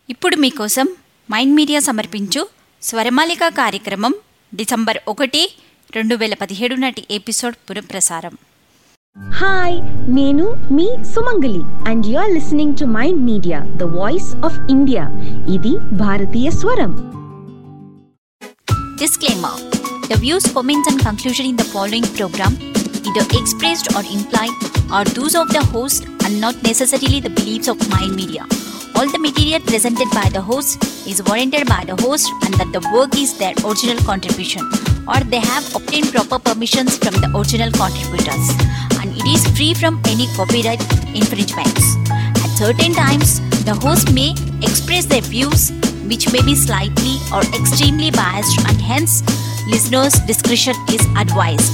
ఇప్పుడు మీకోసం mind media సమర్పించు స్వరమాలిక కార్యక్రమం డిసెంబర్ 1, 2017 నాటి ఎపిసోడ్ పునఃప్రసారం. హాయ్, నేను మీ Sumangali and you are listening to mind media, the voice of India. ఇది భారతీయ స్వరం. Disclaimer: The views, comments and conclusion in the following program either expressed or implied are those of the host and not necessarily the beliefs of Mind Media. All the material presented by the host is warranted by the host and that the work is their original contribution or they have obtained proper permissions from the original contributors and it is free from any copyright infringements. At certain times, the host may express their views which may be slightly or extremely biased and hence listeners' discretion is advised.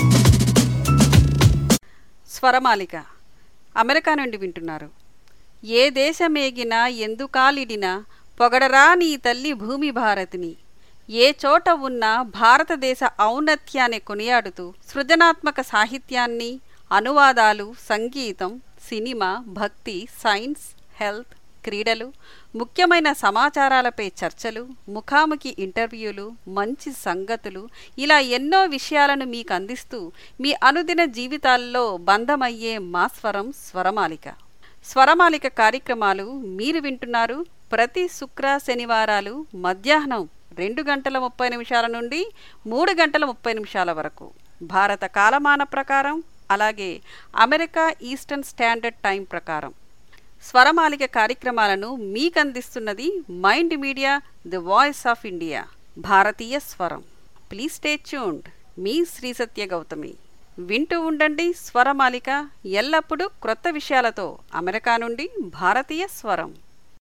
Swaramalika America నుండి వింటున్నారు. ఏ దేశమేగినా ఎందుకాలిడినా పొగడరా నీ తల్లి భూమి భారతిని. ఏ చోట ఉన్నా భారతదేశ ఔన్నత్యాన్ని కొనియాడుతూ సృజనాత్మక సాహిత్యాన్ని, అనువాదాలు, సంగీతం, సినిమా, భక్తి, సైన్స్, హెల్త్, క్రీడలు, ముఖ్యమైన సమాచారాలపై చర్చలు, ముఖాముఖి ఇంటర్వ్యూలు, మంచి సంగతులు, ఇలా ఎన్నో విషయాలను మీకు అందిస్తూ మీ అనుదిన జీవితాల్లో బంధమయ్యే మా స్వరం స్వరమాలిక. స్వరమాలిక కార్యక్రమాలు మీరు వింటున్నారు ప్రతి శుక్ర శనివారాలు మధ్యాహ్నం 2:30 నుండి 3:30 వరకు భారత కాలమాన ప్రకారం, అలాగే అమెరికా ఈస్టర్న్ స్టాండర్డ్ టైం ప్రకారం. స్వరమాలిక కార్యక్రమాలను మీకందిస్తున్నది mind media, the voice of India, భారతీయ స్వరం. Please stay tuned. మీ శ్రీ సత్య గౌతమి. వింటూ ఉండండి స్వరమాలిక, ఎల్లప్పుడూ క్రొత్త విషయాలతో. అమెరికా నుండి భారతీయ స్వరం.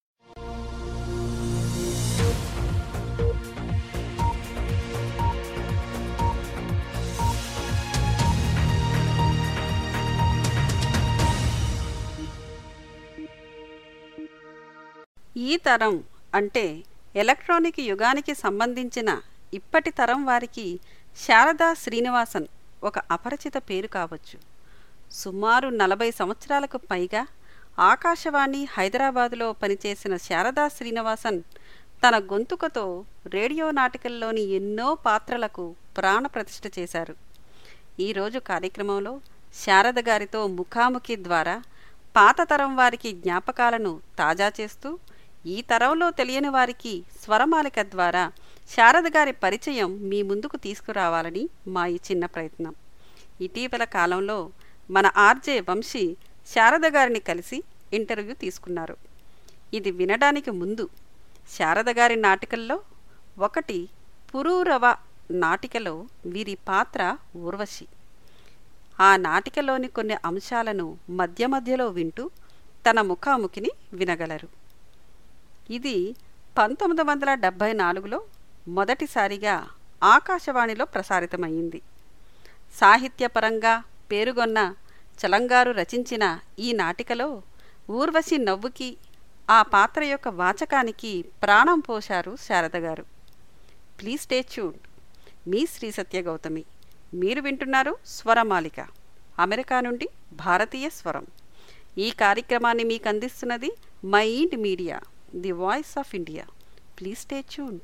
ఈ తరం అంటే ఎలక్ట్రానిక్ యుగానికి సంబంధించిన ఇప్పటి తరం వారికి శారదా శ్రీనివాసన్ ఒక అపరిచిత పేరు కావచ్చు. సుమారు 40 సంవత్సరాలకు పైగా ఆకాశవాణి హైదరాబాదులో పనిచేసిన శారదా శ్రీనివాసన్ తన గొంతుకతో రేడియో నాటకల్లోని ఎన్నో పాత్రలకు ప్రాణప్రతిష్ఠ చేశారు. ఈరోజు కార్యక్రమంలో శారద గారితో ముఖాముఖి ద్వారా పాత తరం వారికి జ్ఞాపకాలను తాజా చేస్తూ, ఈ తరంలో తెలియని వారికి స్వరమాలిక ద్వారా శారద గారి పరిచయం మీ ముందుకు తీసుకురావాలని మా ఈ చిన్న ప్రయత్నం. ఇటీవల కాలంలో మన ఆర్జే వంశీ శారద గారిని కలిసి ఇంటర్వ్యూ తీసుకున్నారు. ఇది వినడానికి ముందు శారద గారి నాటికల్లో ఒకటి పురూరవ నాటికలో వీరి పాత్ర ఊర్వశి. ఆ నాటికలోని కొన్ని అంశాలను మధ్య మధ్యలో వింటూ తన ముఖాముఖిని వినగలరు. ఇది 1974లో మొదటిసారిగా ఆకాశవాణిలో ప్రసారితమైంది. సాహిత్యపరంగా పేరుగొన్న చలంగారు రచించిన ఈ నాటికలో ఊర్వశి నవ్వుకి, ఆ పాత్ర యొక్క వాచకానికి ప్రాణం పోశారు శారద గారు. Please stay tuned. మీ శ్రీ సత్య గౌతమి. మీరు వింటున్నారు స్వరమాలిక, అమెరికా నుండి భారతీయ స్వరం. ఈ కార్యక్రమాన్ని మీకు అందిస్తున్నది mind media, the voice of India. Please stay tuned.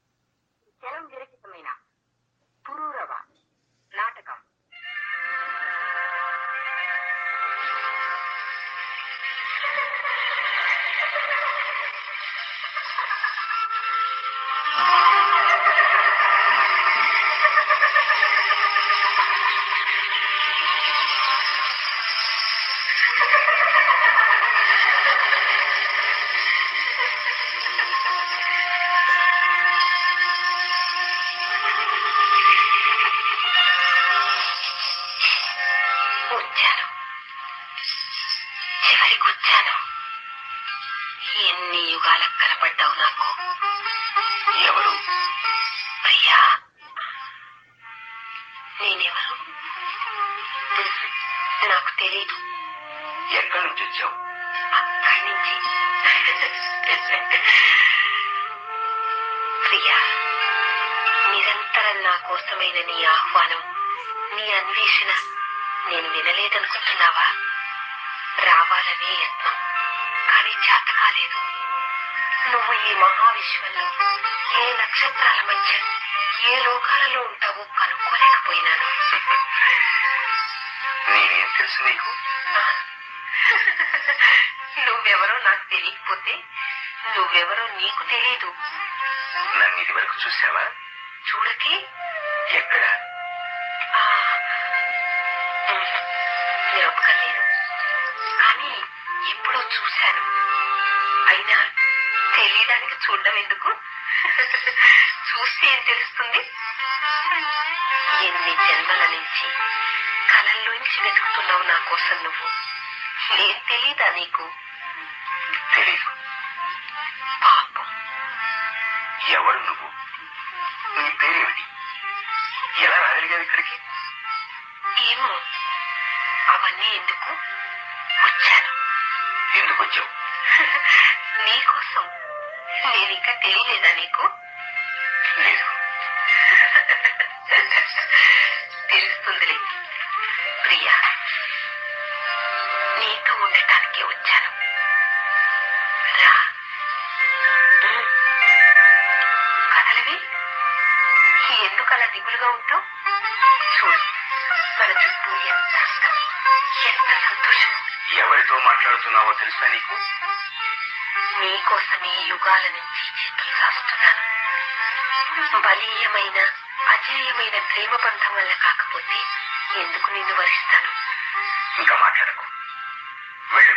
Pururava నాటకం. ఎన్ని యుగాలకు కనపడ్డావు నాకు. ఎవరు? ప్రియా. నేనెవరు నాకు తెలీదు. ఎక్కడి నుంచి వచ్చావు? అక్కడి నుంచి. ప్రియా, నిరంతరం నా కోసమైన నీ ఆహ్వానం, నీ అన్వేషణ నేను వినలేదనుకుంటున్నావా? రావాలనే యత్నం, కానీ చేత కాలేదు. నువ్వు ఈ మహావిశ్వంలో ఏ నక్షత్రాల మధ్య ఏ లోకాలలో ఉంటావో కనుక్కోలేకపోయినాను. నేనేం తెలుసు నీకు? నువ్వెవరో నాకు తెలియకపోతే నువ్వెవరో నీకు తెలీదు. నన్ను ఇది వరకు చూసావా? చూడకే. ఎక్కడ? జ్ఞాపకం లేదు, కానీ ఎప్పుడో చూశాను. అయినా తెలియడానికి చూడడం ఎందుకు? చూస్తే ఏం తెలుస్తుంది? ఎన్ని జన్మల నుంచి కళల్లోంచి వెతుకుతున్నావు నా కోసం నువ్వు. నేను తెలీదా నీకు? తెలీదు. పాపం. ఎవరు నువ్వు? నీ పేరేమిటి? ఎలా రాగలిగావు ఇక్కడికి? ఏమో, అవన్నీ ఎందుకు. వచ్చాను. ఎందుకు వచ్చావు? నీకోసం. నేనింకా తెలియలేదా నీకు? లేదు. తెలుస్తుందిలే ప్రియా. నీతో ఉండటానికే వచ్చాను. రా. కదలవి. ఎందుకు అలా దిగులుగా ఉంటావు? చూడు, మన చుట్టూ ఎంత అందం, ఎంత సంతోషం. ఎవరితో మాట్లాడుతున్నావో తెలుసా నీకు? నీకోసమే యుగాల నుంచి చేతులు రాస్తున్నాను. బలీయమైన అజేయమైన ప్రేమ బంధం వల్ల కాకపోతే ఎందుకు నిన్ను వరిస్తాను? ఇంకా మాట్లాడకు. వెళ్ళు.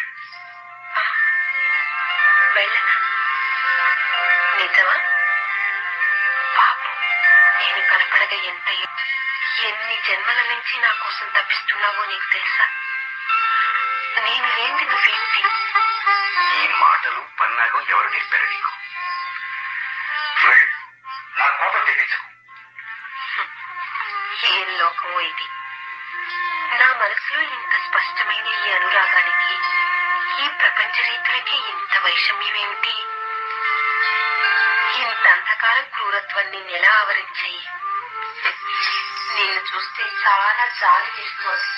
వెళ్ళనా? నిజమా? పాపం, నేను కనపడగా ఎన్ని జన్మల నుంచి నా కోసం తప్పిస్తున్నావో నీకు తెలుసా? నేను లేని నువ్వేంటి? ఈ మాటలు పన్నాగం ఎవరు నేర్పారు నీకు? వెళ్ళు. నా కోపం తెగించకు. ఏం లోకమో ఇది. నా మనసులో ఇంత స్పష్టమైన ఈ అనురాగానికి, ఈ ప్రపంచ రీతులకి ఇంత వైషమ్యమేమిటి? ఇంత అంధకార క్రూరత్వం నిన్ను ఎలా ఆవరించాయి? నిన్ను చూస్తే చాలా జాలి వేస్తోంది.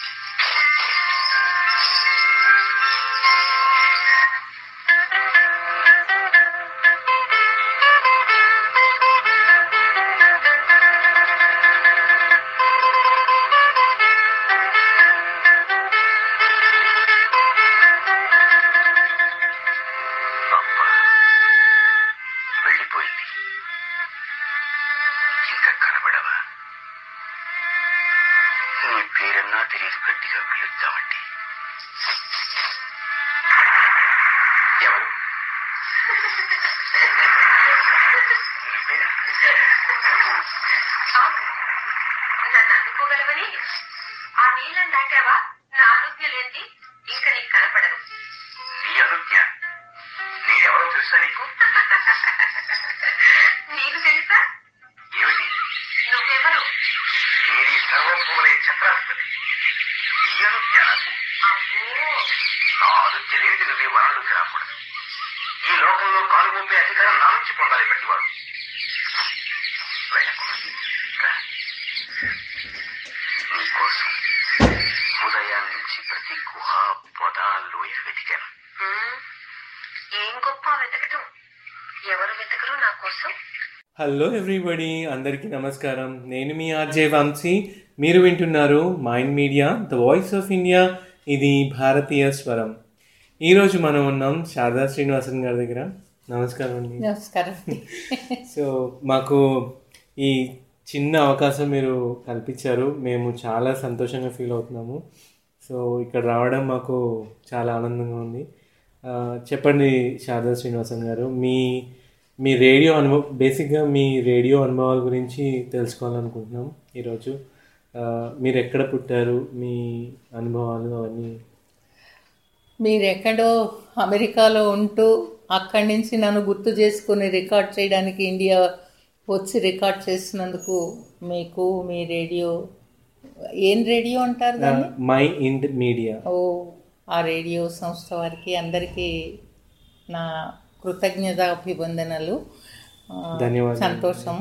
వెళ్ళిపోయింది. ఇంకా కనబడవా? నీ పేరన్నా తెలియదు. గట్టిగా పిలుద్దామంటే ఎవరు? నన్ను అందుకోగలవని ఆ నీళ్ళని దాటావా? నా ఆరోగ్య లేని ఇంకా నీకు కనపడదు. నీ అనుజ్ఞ? నేనెవరో తెలుసా నీకు? నీకు తెలుసా? ఏమిటి? నువ్వెవరు? నేను ఈ సర్వభూములే ఛత్రాధిపతి. నీ అనుజ్ఞ నాకు? అబ్బో, నా అనుజ్ఞ లేనిది నువ్వే వనంలోకి రాకూడదు. ఈ లోకంలో కాలుమొప్పే అధికారం నా నుంచి పొందాలి ప్రతివాడు. నీకోసం ఉదయాన్ని నుంచి ప్రతి గుహ పొద లోయ వెతికాను. ఏం గొప్ప వెతకటం. ఎవరు వెతకరు నా కోసం? హలో ఎవ్రీబడి, అందరికీ నమస్కారం. నేను మీ ఆర్జే వంశీ. మీరు వింటున్నారు mind media, the voice of India. ఇది భారతీయ స్వరం. ఈరోజు మనం ఉన్నాం శారదా శ్రీనివాసన్ గారి దగ్గర. నమస్కారం అండి. నమస్కారం. సో మాకు ఈ చిన్న అవకాశం మీరు కల్పించారు. మేము చాలా సంతోషంగా ఫీల్ అవుతున్నాము. సో ఇక్కడ రావడం మాకు చాలా ఆనందంగా ఉంది. చెప్పండి శారదా శ్రీనివాసన్ గారు, మీ రేడియో బేసిక్గా మీ రేడియో అనుభవాల గురించి తెలుసుకోవాలనుకుంటున్నాం ఈరోజు. మీరు ఎక్కడ పుట్టారు, మీ అనుభవాలు అవన్నీ. మీరు ఎక్కడో అమెరికాలో ఉంటూ అక్కడి నుంచి నన్ను గుర్తు చేసుకుని రికార్డ్ చేయడానికి ఇండియా వచ్చి రికార్డ్ చేసినందుకు మీకు మీ రేడియో, ఏం రేడియో అంటారు దాన్ని? My Ind media. ఓ, ఆ రేడియో సంస్థ వారికి అందరికీ నా కృతజ్ఞతాభివందనలు. ధన్యవాదాలు. సంతోషం.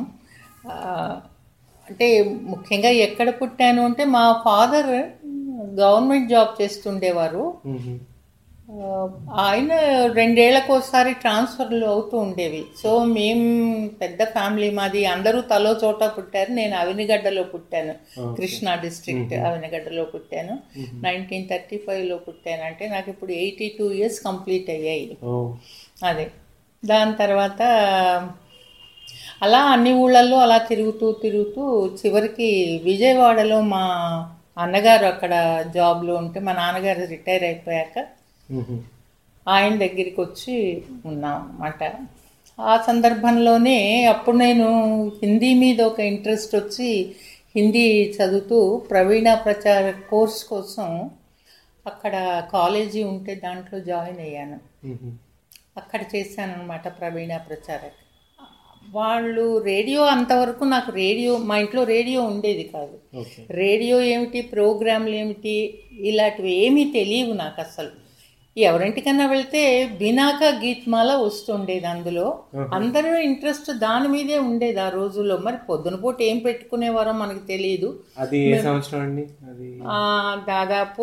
అంటే ముఖ్యంగా ఎక్కడ పుట్టాను అంటే మా ఫాదర్ గవర్నమెంట్ జాబ్ చేస్తుండేవారు. ఆయన 2 ఏళ్లకోసారి ట్రాన్స్ఫర్లు అవుతూ ఉండేవి. సో మేము పెద్ద ఫ్యామిలీ మాది, అందరూ తలో చోట పుట్టారు. నేను అవినిగడ్డలో పుట్టాను, కృష్ణా డిస్ట్రిక్ట్ అవినిగడ్డలో పుట్టాను. 1935లో పుట్టాను. అంటే నాకు ఇప్పుడు 82 years కంప్లీట్ అయ్యాయి. అదే దాని తర్వాత అలా అన్ని ఊళ్ళల్లో అలా తిరుగుతూ చివరికి విజయవాడలో మా అన్నగారు అక్కడ జాబ్లో ఉంటే, మా నాన్నగారు రిటైర్ అయిపోయాక ఆయన దగ్గరికి వచ్చి ఉన్నాం అన్నమాట. ఆ సందర్భంలోనే అప్పుడు నేను హిందీ మీద ఒక ఇంట్రెస్ట్ వచ్చి హిందీ చదువుతూ ప్రవీణ ప్రచార కోర్స్ కోసం అక్కడ కాలేజీ ఉంటే దాంట్లో జాయిన్ అయ్యాను. అక్కడ చేశాను అనమాట ప్రవీణ ప్రచారక్. వాళ్ళు రేడియో, అంతవరకు నాకు రేడియో, మా ఇంట్లో రేడియో ఉండేది కాదు. రేడియో ఏమిటి, ప్రోగ్రాంలు ఏమిటి, ఇలాంటివి ఏమీ తెలియవు నాకు అసలు. ఎవరింటికన్నా వెళ్తే బినాక గీత్మాల వస్తుండేది. అందులో అందరూ ఇంట్రెస్ట్ దాని మీదే ఉండేది ఆ రోజుల్లో. మరి పొద్దున పూట ఏం పెట్టుకునేవారో మనకు తెలియదు. అది ఏ సంవత్సరం అండి? దాదాపు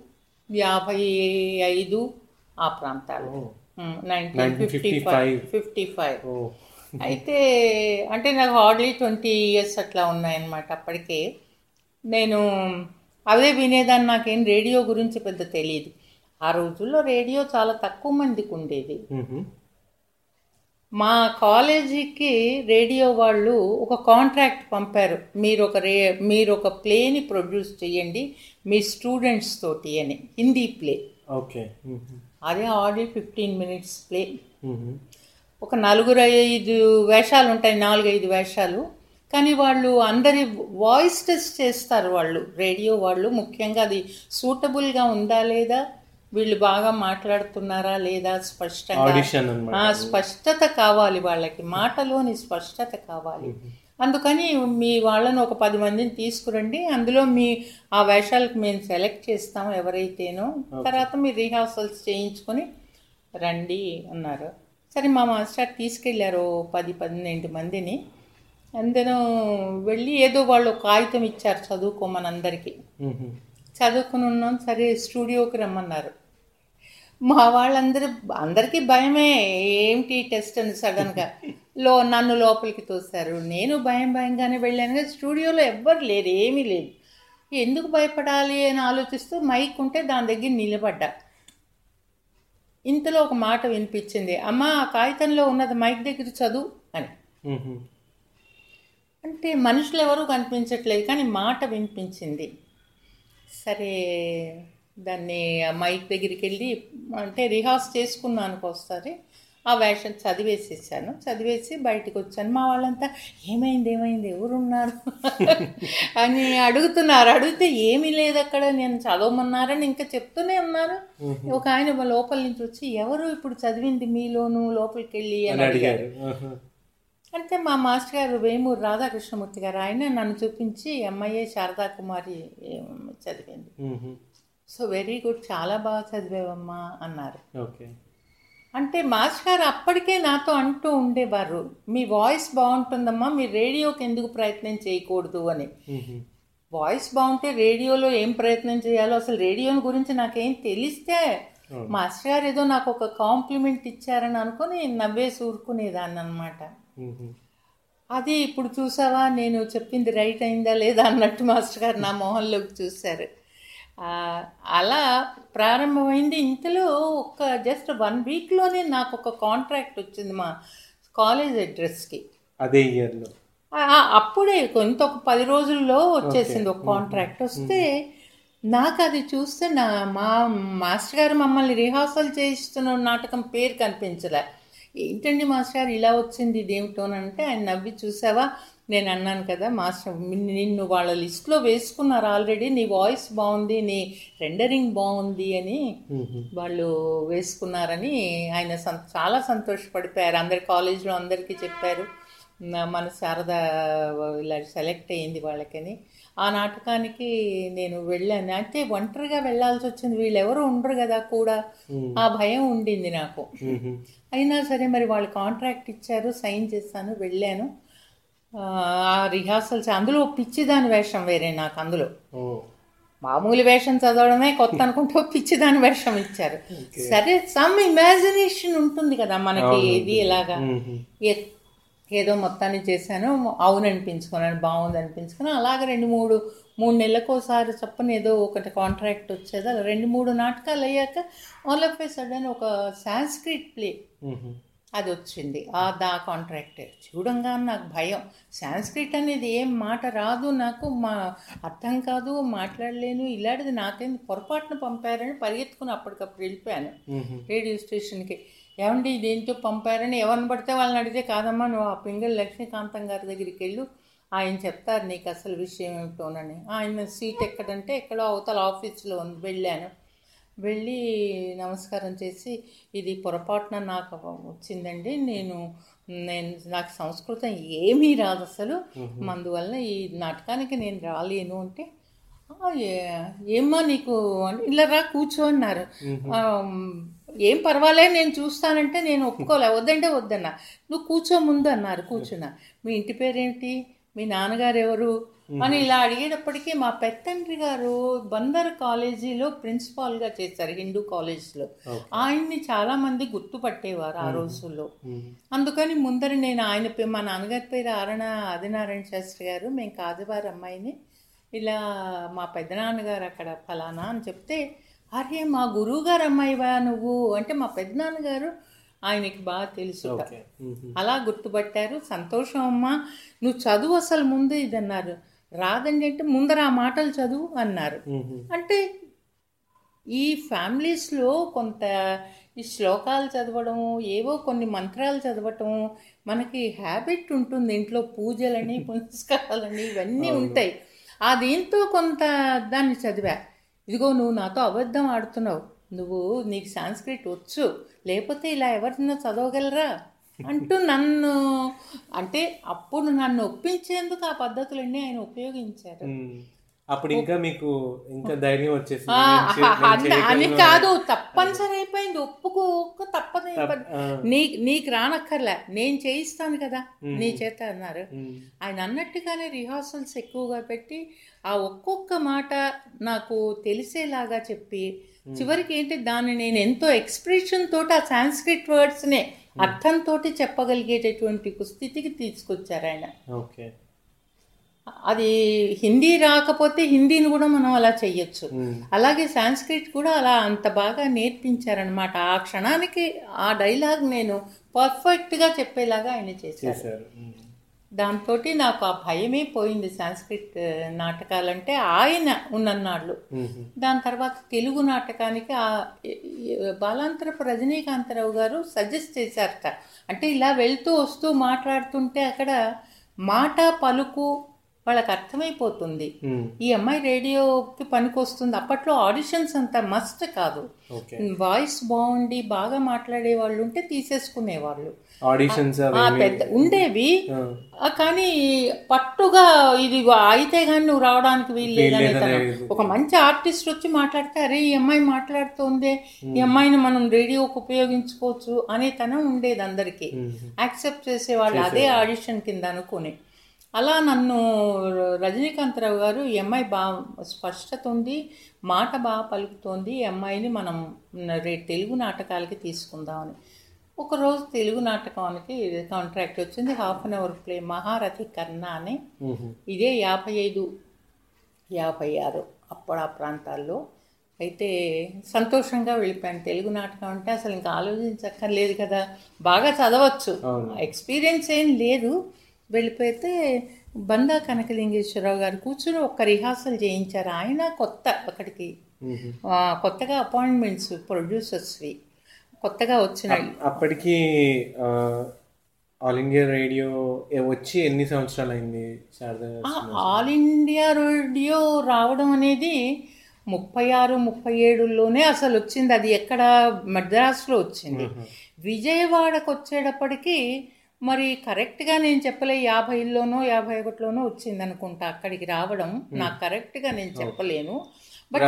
55 ఆ ప్రాంతాలు, 1955. అయితే అంటే నాకు హార్డ్లీ 20 years అట్లా ఉన్నాయన్నమాట. అప్పటికే నేను అదే వినేదాన్ని. నాకేం రేడియో గురించి పెద్ద తెలియదు. ఆ రోజుల్లో రేడియో చాలా తక్కువ మందికి ఉండేది. మా కాలేజీకి రేడియో వాళ్ళు ఒక కాంట్రాక్ట్ పంపారు, మీరు ఒక ప్లేని ప్రొడ్యూస్ చేయండి మీ స్టూడెంట్స్ తోటి అని, హిందీ ప్లే. ఓకే. అదే ఆల్రెడీ 15 minutes ప్లే. ఒక 4-5 వేషాలు ఉంటాయి, 4-5 వేషాలు. కానీ వాళ్ళు అందరి వాయిస్ టెస్ట్ చేస్తారు వాళ్ళు, రేడియో వాళ్ళు. ముఖ్యంగా అది సూటబుల్గా ఉందా లేదా, వీళ్ళు బాగా మాట్లాడుతున్నారా లేదా, స్పష్టత కావాలి వాళ్ళకి, మాటలోని స్పష్టత కావాలి. అందుకని మీ వాళ్ళను ఒక 10 మందిని తీసుకురండి, అందులో ఆ వేషాలకు మేము సెలెక్ట్ చేస్తాం ఎవరైతేనో, తర్వాత మీరు రిహార్సల్స్ చేయించుకొని రండి అన్నారు. సరే మా మాస్టర్ తీసుకెళ్ళారు 10-12 మందిని. అందరూ వెళ్ళి ఏదో వాళ్ళు కాగితం ఇచ్చారు చదువుకోమని అందరికీ. చదువుకుని ఉన్నాం. సరే స్టూడియోకి రమ్మన్నారు. మా అందరికీ భయమే, ఏమిటి టెస్ట్ అని సడన్గా నన్ను లోపలికి తోస్తారు. నేను భయంగానే వెళ్ళాను. కానీ స్టూడియోలో ఎవ్వరు లేరు, ఏమీ లేదు. ఎందుకు భయపడాలి అని ఆలోచిస్తూ మైక్ ఉంటే దాని దగ్గర నిలబడ్డా. ఇంతలో ఒక మాట వినిపించింది, అమ్మ ఆ కాగితంలో ఉన్నది మైక్ దగ్గర చదువు అని. అంటే మనుషులు ఎవరూ కనిపించట్లేదు, కానీ మాట వినిపించింది. సరే దాన్ని మైక్ దగ్గరికి వెళ్ళి అంటే రిహార్స్ చేసుకున్నాను ఒకసారి. ఆ వేషం చదివేసి బయటకు వచ్చాను. మా వాళ్ళంతా ఏమైంది ఎవరున్నారు అని అడుగుతున్నారు. అడిగితే ఏమీ లేదు అక్కడ, నేను చదవమన్నారని ఇంకా చెప్తూనే ఉన్నారు. ఒక ఆయన లోపల నుంచి వచ్చి, ఎవరు ఇప్పుడు చదివింది మీలోను, లోపలికి వెళ్ళి అని అడిగారు. అంటే మా మాస్టర్ గారు వేమూరు రాధాకృష్ణమూర్తి గారు, ఆయన నన్ను చూపించి అమ్మాయి శారదా కుమారి చదివింది. సో వెరీ గుడ్, చాలా బాగా చదివేవమ్మా అన్నారు. అంటే మాస్టర్ గారు అప్పటికే నాతో అంటూ ఉండేవారు, మీ వాయిస్ బాగుంటుందమ్మా, మీరు రేడియోకి ఎందుకు ప్రయత్నం చేయకూడదు అని. వాయిస్ బాగుంటే రేడియోలో ఏం ప్రయత్నం చేయాలో అసలు రేడియోని గురించి నాకేం తెలిస్తే, మాస్టర్ గారు ఏదో నాకు ఒక కాంప్లిమెంట్ ఇచ్చారని అనుకుని నవ్వేసి ఊరుకునేదాన్ని అనమాట. అది ఇప్పుడు చూసావా నేను చెప్పింది రైట్ అయిందా లేదా అన్నట్టు మాస్టర్ గారు నా మొహంలోకి చూశారు. అలా ప్రారంభమైంది. ఇంతలో జస్ట్ 1 weekలోనే నాకు ఒక కాంట్రాక్ట్ వచ్చింది మా కాలేజ్ అడ్రస్కి. అదే ఇయర్లో అప్పుడే ఒక 10 రోజుల్లో వచ్చేసింది ఒక కాంట్రాక్ట్. వస్తే నాకు అది చూస్తే మా మాస్టర్ గారు మమ్మల్ని రిహార్సల్ చేయిస్తున్న నాటకం పేరు కనిపించలే. ఏంటండి మాస్టర్ గారు ఇలా వచ్చింది ఇదేమిటోనంటే ఆయన నవ్వి, చూసావా నేను అన్నాను కదా మాస్టర్, నిన్ను వాళ్ళ లిస్ట్లో వేసుకున్నారు ఆల్రెడీ, నీ వాయిస్ బాగుంది, నీ రెండరింగ్ బాగుంది అని వాళ్ళు వేసుకున్నారని ఆయన చాలా సంతోషపడిపోయారు. అందరి కాలేజ్లో అందరికీ చెప్పారు మన శారద ఇలా సెలెక్ట్ అయ్యింది వాళ్ళకని. ఆ నాటకానికి నేను వెళ్ళాను. అయితే ఒంటరిగా వెళ్ళాల్సి వచ్చింది, వీళ్ళెవరు ఉండరు కదా కూడా, ఆ భయం ఉండింది నాకు. అయినా సరే మరి వాళ్ళు కాంట్రాక్ట్ ఇచ్చారు, సైన్ చేశాను, వెళ్ళాను. ఆ రిహార్సల్స్ అందులో పిచ్చిదాని వేషం వేరే నాకు అందులో. మామూలు వేషం చదవడమే కొత్త అనుకుంటూ పిచ్చిదాని వేషం ఇచ్చారు. సరే, సమ్ ఇమాజినేషన్ ఉంటుంది కదా మనకి, ఇది ఎలాగా ఏదో మొత్తాన్ని చేశాను, అవును అనిపించుకున్నాను, బాగుంది అనిపించుకున్నాను. అలాగే 2-3 నెలలకోసారి చప్పని ఏదో ఒకటి కాంట్రాక్ట్ వచ్చేది. అలా 2-3 నాటకాలు అయ్యాక ఆల్ ఆఫ్ ఏ సడన్ ఒక సాంస్క్రిట్ ప్లే అది వచ్చింది. దా కాంట్రాక్ట్ చూడంగా నాకు భయం. సాంస్క్రిట్ అనేది ఏం మాట రాదు నాకు, అర్థం కాదు, మాట్లాడలేను. ఇలాంటిది నాకేంది పొరపాటున పంపారని పరిగెత్తుకుని అప్పటికప్పుడు వెళ్ళిపోయాను రేడియో స్టేషన్కి. ఏమండి ఇదేంటో పంపారని ఎవరిని పడితే వాళ్ళని అడిగితే, కాదమ్మా నువ్వు ఆ పింగళి లక్ష్మీకాంతం గారి దగ్గరికి వెళ్ళు, ఆయన చెప్తారు నీకు అసలు విషయం ఏమిటోనని. ఆయన సీట్ ఎక్కడంటే ఎక్కడో అవతల ఆఫీస్లో ఉంది. వెళ్ళాను, వెళ్ళి నమస్కారం చేసి, ఇది పొరపాటున నాకు వచ్చిందండి, నాకు సంస్కృతం ఏమీ రాదు అసలు, అందువల్ల ఈ నాటకానికి నేను రాలేను అంటే, ఏమ్మా నీకు ఇలా రా కూర్చో అన్నారు. ఏం పర్వాలేదు నేను చూస్తానంటే నేను ఒప్పుకోలే, వద్దంటే వద్దన్నా. నువ్వు కూర్చో ముందు అన్నారు. కూర్చున్నా. మీ ఇంటి పేరేంటి, మీ నాన్నగారు ఎవరు అని ఇలా అడిగేటప్పటికీ మా పెత్తండ్రి గారు బందర్ కాలేజీలో ప్రిన్సిపాల్గా చేశారు, హిందూ కాలేజ్లో. ఆయన్ని చాలామంది గుర్తుపట్టేవారు ఆ రోజుల్లో. అందుకని ముందర నేను మా నాన్నగారి పేరు ఆదినారాయణ శాస్త్రి గారు, మేము కాజువారి అమ్మాయిని, ఇలా మా పెద్దనాన్నగారు అక్కడ ఫలానా అని చెప్తే, అరే మా గురువుగారు అమ్మాయివా నువ్వు అంటే, మా పెద్దనాన్నగారు ఆయనకి బాగా తెలుసు. అలా గుర్తుపట్టారు. సంతోషం అమ్మా, నువ్వు చదువు అసలు ముందు ఇది అన్నారు. రాదండి అంటే, ముందర ఆ మాటలు చదువు అన్నారు. అంటే ఈ ఫ్యామిలీస్లో కొంత ఈ శ్లోకాలు చదవడం, ఏవో కొన్ని మంత్రాలు చదవటం మనకి హ్యాబిట్ ఉంటుంది. ఇంట్లో పూజలని పునస్కారాలని ఇవన్నీ ఉంటాయి. దీంతో కొంత దాన్ని చదివా. ఇదిగో నువ్వు నాతో అబద్ధం ఆడుతున్నావు, నీకు సాంస్క్రిట్ వచ్చు, లేకపోతే ఇలా ఎవరినో చదవగలరా అంటూ అప్పుడు నన్ను ఒప్పించేందుకు ఆ పద్ధతులన్నీ ఆయన ఉపయోగించారు. అప్పుడు ఇంకా మీకు ఇంకా ధైర్యం వచ్చేసి అని కాదు, తప్పనిసరి అయిపోయింది, ఒప్పుకోక తప్పదు. నీకు రానక్కర్లే, నేను చేయిస్తాను కదా నీ చేత అన్నారు. ఆయన అన్నట్టుగానే రిహార్సల్స్ ఎక్కువగా పెట్టి ఆ ఒక్కొక్క మాట నాకు తెలిసేలాగా చెప్పి, చివరికి ఏంటి దాన్ని నేను ఎంతో ఎక్స్ప్రెషన్ తోటి ఆ సాంస్క్రిట్ వర్డ్స్నే అర్థంతో చెప్పగలిగేటటువంటి స్థితికి తీసుకొచ్చారు ఆయన. అది హిందీ రాకపోతే హిందీని కూడా మనం అలా చెయ్యొచ్చు. అలాగే సాంస్క్రిట్ కూడా అలా అంత బాగా నేర్పించారనమాట. ఆ క్షణానికి ఆ డైలాగ్ నేను పర్ఫెక్ట్గా చెప్పేలాగా ఆయన చేశారు. దాంతో నాకు ఆ భయమే పోయింది సాంస్క్రిట్ నాటకాలంటే ఆయన ఉన్నన్నాళ్ళు. దాని తర్వాత తెలుగు నాటకానికి బాలాంతరపు రజనీకాంతరావు గారు సజెస్ట్ చేశారట. అంటే ఇలా వెళ్తూ వస్తూ మాట్లాడుతుంటే అక్కడ మాట పలుకు వాళ్ళకి అర్థమైపోతుంది, ఈ అమ్మాయి రేడియోకి పనికొస్తుంది. అప్పట్లో ఆడిషన్స్ అంత మస్ట్ కాదు, వాయిస్ బాగుండి బాగా మాట్లాడే వాళ్ళు ఉంటే తీసేసుకునేవాళ్ళు. పెద్ద ఉండేవి, కానీ పట్టుగా ఇది అయితే కానీ నువ్వు రావడానికి వీలు లేదనే ఒక మంచి ఆర్టిస్ట్ వచ్చి మాట్లాడితే, అరే ఈ అమ్మాయి మాట్లాడుతోంది, ఈ అమ్మాయిని మనం రేడియోకి ఉపయోగించుకోవచ్చు అనే తనం ఉండేది అందరికీ. యాక్సెప్ట్ చేసేవాళ్ళు అదే ఆడిషన్ కింద అనుకుని. అలా నన్ను రజనీకాంతరావు గారు, ఈ అమ్మాయి బాగా స్పష్టత ఉంది, మాట బాగా పలుకుతోంది, ఈ అమ్మాయిని మనం తెలుగు నాటకాలకి తీసుకుందామని. ఒకరోజు తెలుగు నాటకానికి కాంట్రాక్ట్ వచ్చింది, 1/2 hour ప్లే, మహారథి కర్ణ అని. ఇదే 55, 56 అప్పుడు ఆ ప్రాంతాల్లో. అయితే సంతోషంగా వెళ్ళిపోయాను. తెలుగు నాటకం అంటే అసలు ఇంకా ఆలోచించక్కర్లేదు కదా, బాగా చదవచ్చు, ఎక్స్పీరియన్స్ ఏం లేదు. వెళ్ళిపోతే బందా కనకలింగేశ్వరరావు గారు కూర్చుని ఒక్క రిహార్సల్ చేయించారు. ఆయన అక్కడికి కొత్తగా అపాయింట్మెంట్స్ ప్రొడ్యూసర్స్వి కొత్తగా వచ్చినాయి. అప్పటికి ఆల్ ఇండియా రేడియో వచ్చి ఎన్ని సంవత్సరాలు అయింది శారదా? ఆల్ ఇండియా రేడియో రావడం అనేది 36, 37లోనే అసలు వచ్చింది. అది ఎక్కడ మద్రాసులో వచ్చింది. విజయవాడకు వచ్చేటప్పటికి మరి కరెక్ట్గా నేను చెప్పలే, 50లోనో 51లోనో వచ్చింది అనుకుంటా అక్కడికి రావడం. నాకు కరెక్ట్గా నేను చెప్పలేను. బట్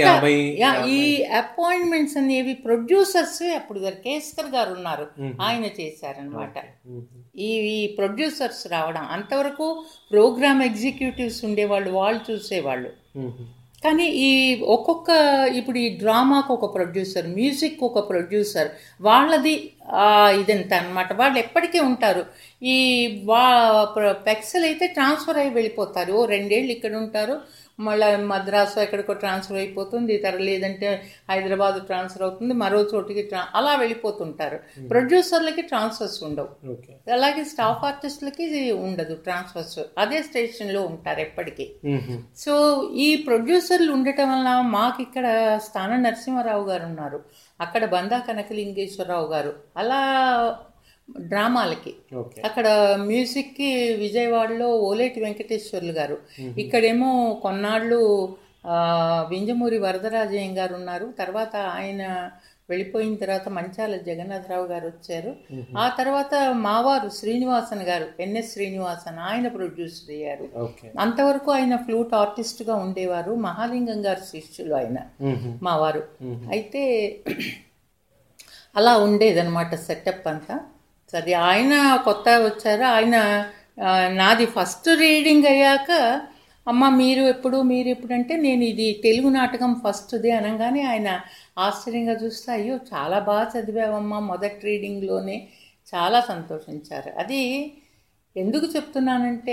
ఈ అపాయింట్మెంట్స్ అనేవి ప్రొడ్యూసర్స్ అప్పుడు కేస్కర్ గారు ఉన్నారు, ఆయన చేశారనమాట. ఈ ప్రొడ్యూసర్స్ రావడం, అంతవరకు ప్రోగ్రామ్ ఎగ్జిక్యూటివ్స్ ఉండేవాళ్ళు, వాళ్ళు చూసేవాళ్ళు. కానీ ఇప్పుడు ఈ డ్రామాకు ఒక ప్రొడ్యూసర్, మ్యూజిక్ ఒక ప్రొడ్యూసర్, వాళ్ళది ఇదంతా అనమాట. వాళ్ళు ఎప్పటికీ ఉంటారు. ఈ పెక్సెల్ అయితే ట్రాన్స్ఫర్ అయ్యి వెళ్ళిపోతారు. 2 ఏళ్ళు ఇక్కడ ఉంటారు, మళ్ళీ మద్రాసు ఎక్కడికో ట్రాన్స్ఫర్ అయిపోతుంది, లేదంటే హైదరాబాద్ ట్రాన్స్ఫర్ అవుతుంది, మరో చోటికి అలా వెళ్ళిపోతుంటారు. ప్రొడ్యూసర్లకి ట్రాన్స్ఫర్స్ ఉండవు, అలాగే స్టాఫ్ ఆర్టిస్టులకి ఉండదు ట్రాన్స్ఫర్స్, అదే స్టేషన్లో ఉంటారు ఎప్పటికీ. సో ఈ ప్రొడ్యూసర్లు ఉండటం వల్ల మాకు ఇక్కడ స్థాన నరసింహారావు గారు ఉన్నారు, అక్కడ బందా కనకలింగేశ్వరరావు గారు, అలా డ్రామాలకి. అక్కడ మ్యూజిక్కి విజయవాడలో ఓలేటి వెంకటేశ్వర్లు గారు, ఇక్కడేమో కొన్నాళ్ళు వింజమూరి వరదరాజయ్య గారు ఉన్నారు. తర్వాత ఆయన వెళ్ళిపోయిన తర్వాత మంచాల జగన్నాథరావు గారు వచ్చారు. ఆ తర్వాత మావారు శ్రీనివాసన్ గారు, ఎన్ఎస్ శ్రీనివాసన్, ఆయన ప్రొడ్యూసర్ అయ్యారు. అంతవరకు ఆయన ఫ్లూట్ ఆర్టిస్ట్గా ఉండేవారు. మహాలింగం గారు శిష్యులు ఆయన, మావారు. అయితే అలా ఉండేదన్నమాట సెటప్ అంతా. సరే, ఆయన కొత్త వచ్చారు. ఆయన నాది ఫస్ట్ రీడింగ్ అయ్యాక, అమ్మ మీరు ఎప్పుడు అంటే, నేను ఇది తెలుగు నాటకం ఫస్ట్దే అనగానే ఆయన ఆశ్చర్యంగా చూస్తే, అయ్యో చాలా బాగా చదివావమ్మా మొదటి రీడింగ్లోనే, చాలా సంతోషించారు. అది ఎందుకు చెప్తున్నానంటే,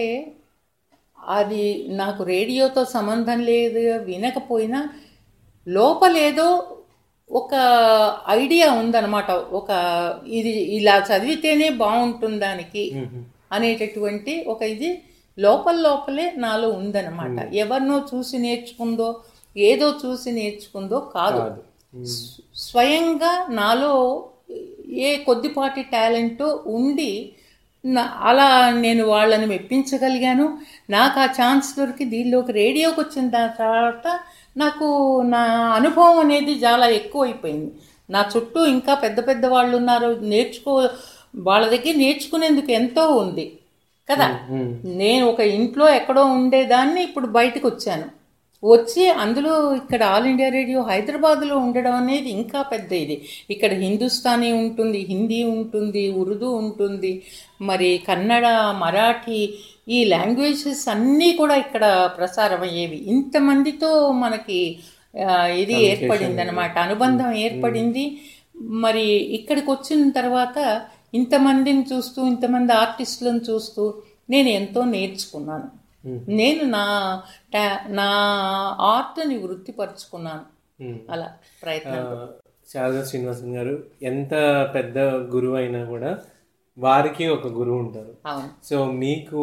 అది నాకు రేడియోతో సంబంధం లేదు, వినకపోయినా లోపలేదో ఒక ఐడియా ఉందన్నమాట, ఒక ఇది ఇలా చదివితేనే బాగుంటుంది దానికి అనేటటువంటి ఒక ఇది లోపలే నాలో ఉందన్నమాట. ఎవరినో చూసి నేర్చుకుందో, ఏదో చూసి నేర్చుకుందో కాదు, స్వయంగా నాలో ఏ కొద్దిపాటి టాలెంట్ ఉండి అలా నేను వాళ్ళని మెప్పించగలిగాను. నాకు ఆ ఛాన్స్ దొరికి దీనిలోకి రేడియోకి వచ్చిన తర్వాత నాకు నా అనుభవం అనేది చాలా ఎక్కువ అయిపోయింది. నా చుట్టూ ఇంకా పెద్ద పెద్ద వాళ్ళు ఉన్నారు, వాళ్ళ దగ్గర నేర్చుకునేందుకు ఎంతో ఉంది కదా. నేను ఒక ఇంట్లో ఎక్కడో ఉండేదాన్ని, ఇప్పుడు బయటకు వచ్చి అందులో ఇక్కడ ఆల్ ఇండియా రేడియో హైదరాబాద్లో ఉండడం అనేది ఇంకా పెద్ద ఇది. ఇక్కడ హిందుస్థానీ ఉంటుంది, హిందీ ఉంటుంది, ఉర్దూ ఉంటుంది, మరి కన్నడ, మరాఠీ, ఈ లాంగ్వేజెస్ అన్నీ కూడా ఇక్కడ ప్రసారం అయ్యేవి. ఇంతమందితో మనకి ఇది ఏర్పడింది అన్నమాట, అనుబంధం ఏర్పడింది. మరి ఇక్కడికి వచ్చిన తర్వాత ఇంతమందిని చూస్తూ, ఇంతమంది ఆర్టిస్టులను చూస్తూ నేను ఎంతో నేర్చుకున్నాను. నేను నా ఆర్ట్ని వృత్తిపరుచుకున్నాను అలా ప్రయత్నం. శారదా శ్రీనివాసన్ గారు ఎంత పెద్ద గురువు అయినా కూడా వారికి ఒక గురువు ఉంటారు. సో మీకు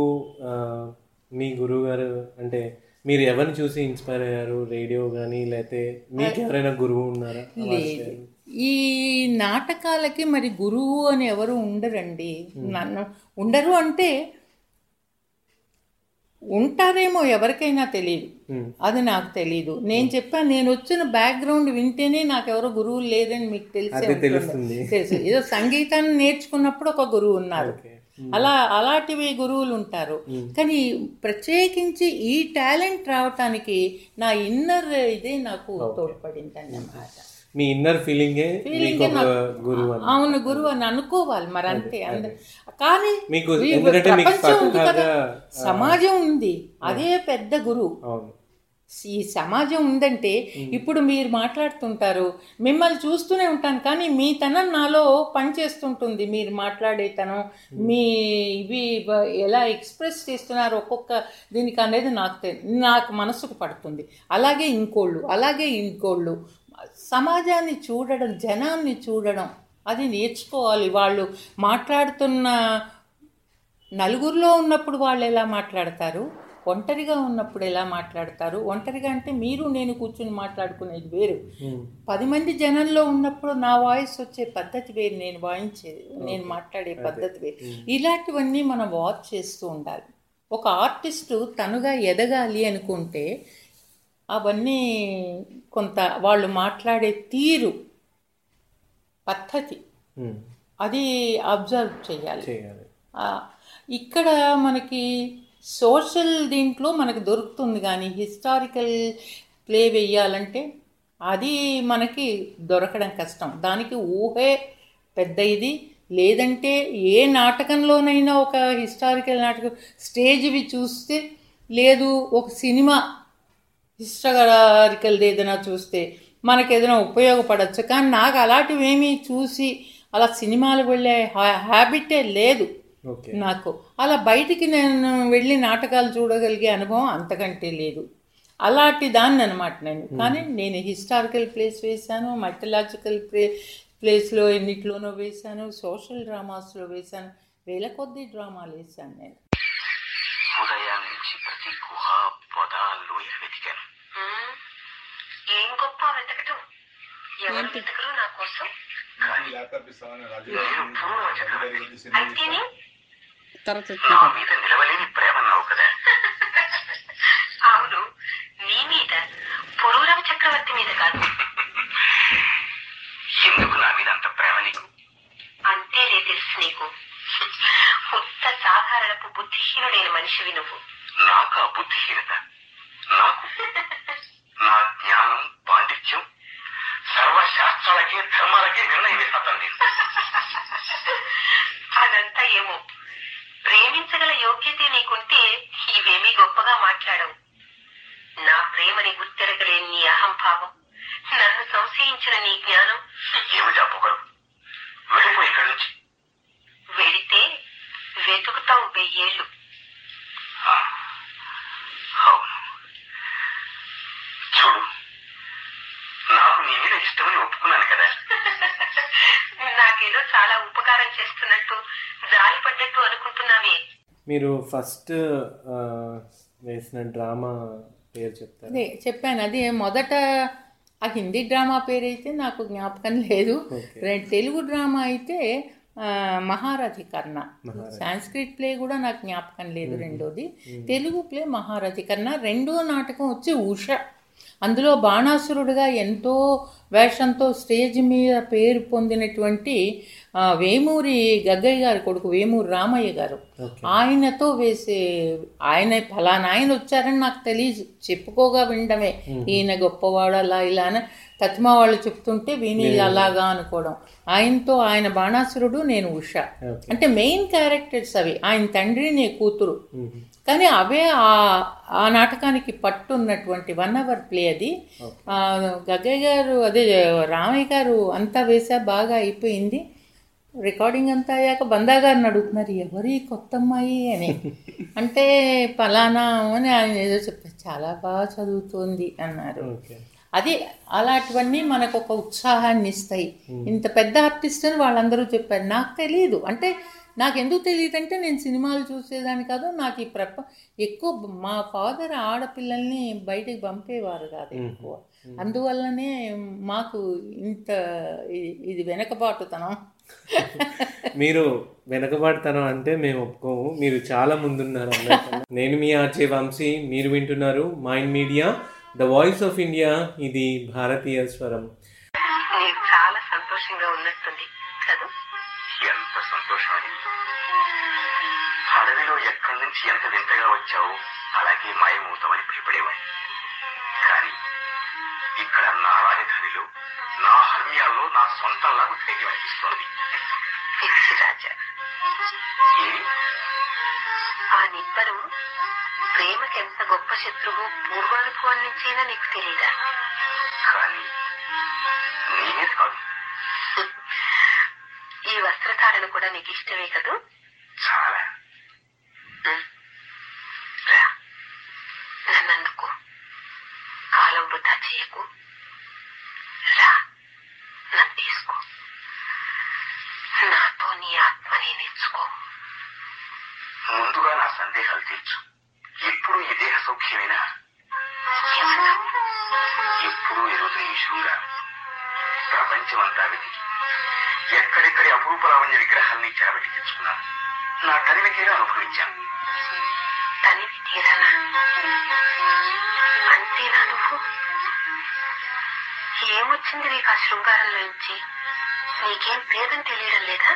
మీ గురువు గారు అంటే మీరు ఎవరిని చూసి ఇన్స్పైర్ అయ్యారు? రేడియో కానీ లేకపోతే మీకు ఎవరైనా గురువు ఉన్నారా? ఈ నాటకాలకి మరి గురువు అని ఎవరు ఉండరండి. నన్ను ఉండరు అంటే ఉంటారేమో, ఎవరికైనా తెలియదు, అది నాకు తెలీదు. నేను చెప్పాను, నేను వచ్చిన బ్యాక్గ్రౌండ్ వింటేనే నాకు ఎవరో గురువులు లేదని మీకు తెలుసు. ఏదో సంగీతాన్ని నేర్చుకున్నప్పుడు ఒక గురువు ఉన్నారు, అలాంటివి గురువులు ఉంటారు. కానీ ప్రత్యేకించి ఈ టాలెంట్ రావటానికి నా ఇన్నర్ ఇదే నాకు తోడ్పడింది అన్నమాట. మీ ఇన్నర్ ఫీలింగే గురువు. అవును, గురువు అని అనుకోవాలి మరి, అంతే. కానీ ప్రపంచం ఉంది కదా, సమాజం ఉంది, అదే పెద్ద గురువు. ఈ సమాజం ఉందంటే ఇప్పుడు మీరు మాట్లాడుతుంటారు, మిమ్మల్ని చూస్తూనే ఉంటాను, కానీ మీ తనం నాలో పనిచేస్తుంటుంది. మీరు మాట్లాడేతనం, మీ ఇవి ఎలా ఎక్స్ప్రెస్ చేస్తున్నారు ఒక్కొక్క దీనికి అనేది నాకు మనసుకు పడుతుంది. అలాగే ఇంకోళ్ళు సమాజాన్ని చూడడం, జనాన్ని చూడడం, అది నేర్చుకోవాలి. వాళ్ళు మాట్లాడుతున్న నలుగురిలో ఉన్నప్పుడు వాళ్ళు ఎలా మాట్లాడతారు, ఒంటరిగా ఉన్నప్పుడు ఎలా మాట్లాడతారు. ఒంటరిగా అంటే మీరు నేను కూర్చుని మాట్లాడుకునేది వేరు, 10 మంది జనంలో ఉన్నప్పుడు నా వాయిస్ వచ్చే పద్ధతి వేరు, నేను మాట్లాడే పద్ధతి వేరు. ఇలాంటివన్నీ మనం వాచ్ చేస్తూ ఉండాలి. ఒక ఆర్టిస్టు తనుగా ఎదగాలి అనుకుంటే అవన్నీ కొంత వాళ్ళు మాట్లాడే తీరు, పద్ధతి, అది అబ్జర్వ్ చేయాలి. ఇక్కడ మనకి సోషల్ దీంట్లో మనకు దొరుకుతుంది, కానీ హిస్టారికల్ ప్లే వేయాలంటే అది మనకి దొరకడం కష్టం. దానికి ఊహే పెద్ద ఇది. లేదంటే ఏ నాటకంలోనైనా ఒక హిస్టారికల్ నాటకం స్టేజ్వి చూస్తే, లేదు ఒక సినిమా హిస్టారికల్ది ఏదైనా చూస్తే మనకు ఏదైనా ఉపయోగపడవచ్చు. కానీ నాకు అలాంటివి ఏమీ చూసి అలా సినిమాలు వెళ్ళే హ్యాబిటే లేదు నాకు. అలా బయటికి నేను వెళ్ళి నాటకాలు చూడగలిగే అనుభవం అంతకంటే లేదు. అలాంటి దాన్ని అనమాట నేను. కానీ నేను హిస్టారికల్ ప్లేస్ వేశాను, మైథలాజికల్ ప్లేస్లో ఎన్నిట్లోనో వేశాను, సోషల్ డ్రామాస్లో వేశాను, వేల కొద్ది డ్రామాలు వేశాను నేను. ఉదయాన్ని నుంచి ప్రతి గుహ పొద లోయ వెతికాను. ఏం గొప్ప వెతకటం, ఎవరు వెతకరు నా కోసం. అయితేనే నా మీద నిలవలేని ప్రేమ అన్నావు కదా. అవును, నీ మీద, పురూరవ చక్రవర్తి మీద కాదు. ఎందుకు నా మీద అంత ప్రేమ నీకు? అంతేలే తెలుసు నీకు. ఉత్త సాధారణపు బుద్ధిహీనుడైన మనిషివి నువ్వు. నాకు ఆ బుద్ధిహీనత, నాకు నా జ్ఞానం పాండిత్యం సర్వశాస్త్రాలకే ధర్మాలకే నిర్ణయం వేస్తాను నేను. అదంతా ఏమో, ప్రేమించగల యోగ్యత నీకుంటే ఇవేమీ గొప్పగా మాట్లాడవు. నా ప్రేమని గుర్తెరగలేని నీ అహంభావం, నన్ను సంశయించిన నీ జ్ఞానం. ఏమి చెప్పగలవు? వెళ్ళిపోయి ఇక్కడి నుంచి. వెళితే వెతుకుతావు 1000 ఏళ్ళు. అవును, చూడు, నాకు నీ మీద ఇష్టమని ఒప్పుకున్నాను కదా. నాకేదో చాలా ఉపకారం చేస్తున్నట్టు, జాలి పడ్డట్టు అనుకుంటున్నావే. మీరు ఫస్ట్ వేసిన డ్రామా పేరు చెప్తారు? అదే చెప్పాను, అది మొదట ఆ హిందీ డ్రామా పేరు అయితే నాకు జ్ఞాపకం లేదు. తెలుగు డ్రామా అయితే మహారథి కర్ణ. సాంస్క్రిట్ ప్లే కూడా నాకు జ్ఞాపకం లేదు. రెండోది తెలుగు ప్లే మహారథి కర్ణ. రెండో నాటకం వచ్చి ఉష. అందులో బాణాసురుడిగా ఎంతో వేషంతో స్టేజ్ మీద పేరు పొందినటువంటి వేమూరి గగ్గయ్య గారి కొడుకు వేమూరి రామయ్య గారు, ఆయనతో వేసే, ఆయన ఫలానా ఆయన వచ్చారని నాకు తెలియదు, చెప్పుకోగా వినడమే, ఈయన గొప్పవాడు అలా ఇలా అని తత్మా వాళ్ళు చెప్తుంటే విని అలాగా అనుకోవడం. ఆయనతో, ఆయన బాణాసురుడు, నేను ఉష. అంటే మెయిన్ క్యారెక్టర్స్ అవి. ఆయన తండ్రి, నీ కూతురు. కానీ అవే ఆ నాటకానికి పట్టున్నటువంటి 1 hour ప్లే అది. గగ్గయ్య గారు, అదే రామయ్య గారు అంతా వేసా, బాగా అయిపోయింది. రికార్డింగ్ అంతా అయ్యాక బందా గారిని అడుగుతున్నారు, ఎవరి కొత్త అమ్మాయి అని. అంటే ఫలానా అని ఆయన ఏదో చెప్పారు, చాలా బాగా చదువుతోంది అన్నారు. అది అలాంటివన్నీ మనకు ఒక ఉత్సాహాన్ని ఇస్తాయి. ఇంత పెద్ద ఆర్టిస్ట్ అని వాళ్ళందరూ చెప్పారు. నాకు తెలియదు, అంటే నాకు ఎందుకు తెలియదు అంటే నేను సినిమాలు చూసేదాన్ని కాదు. నాకు ఈ ఎక్కువ మా ఫాదర్ ఆడపిల్లల్ని బయటికి పంపేవారు కాదు ఎక్కువ. అందువల్లనే మాకు ఇంత ఇది వెనకబాటుతనం. మీరు వెనకబాటుతనం అంటే మేము ఒప్పుకోము, మీరు చాలా ముందున్నారు. నేను మీ ఆర్జే వంశీ, మీరు వింటున్నారు mind media, the voice of India. ఇది భారతీయ స్వరం. నీకు చాలా సంతోషంగా ఉన్నట్టుంది కదా? ఎంత సంతోషం! అడవిలో ఎక్కడి నుంచి ఎంత వింతగా వచ్చావు, అలాగే మాయమవుతామని భయపడేవాడు. కానీ ఇక్కడ నా రాజధానిలో, నా హర్మ్యాల్లో నా సొంతంలాగా ధైర్యం అనిపిస్తోంది. రాజా, ఆ నిబ్బరం ప్రేమకి ఎంత గొప్ప శత్రువు పూర్వానుభవం నుంచైనా నీకు తెలియదా? కానీ నేనే కాదు, ఈ వస్త్రధారణ కూడా నీకు ఇష్టమే కదూ? చాలా. నన్ను అందుకో, కాలం వృధా చేయకు. రా, నన్ను తీసుకో, నాతో నీ ఆత్మని నేర్చుకో. ముందుగా నా సందేహాలు తీర్చు. ఎప్పుడు ఈ దేహ సౌఖ్యమేనా? ఎప్పుడు ఈరోజు ఈ శృంగారం ప్రపంచమంతా వెతికి ఎక్కడెక్కడి అపురూపలావణ్య విగ్రహాల్ని చెరబెట్టి తెచ్చుకున్నాను. నా తనివి తీరా అనుభవించాను. తనివి తీరనా? అంతేనా నువ్వు? ఏమొచ్చింది నీకు ఆ శృంగారంలోంచి? నీకేం పేదని తెలియడం లేదా?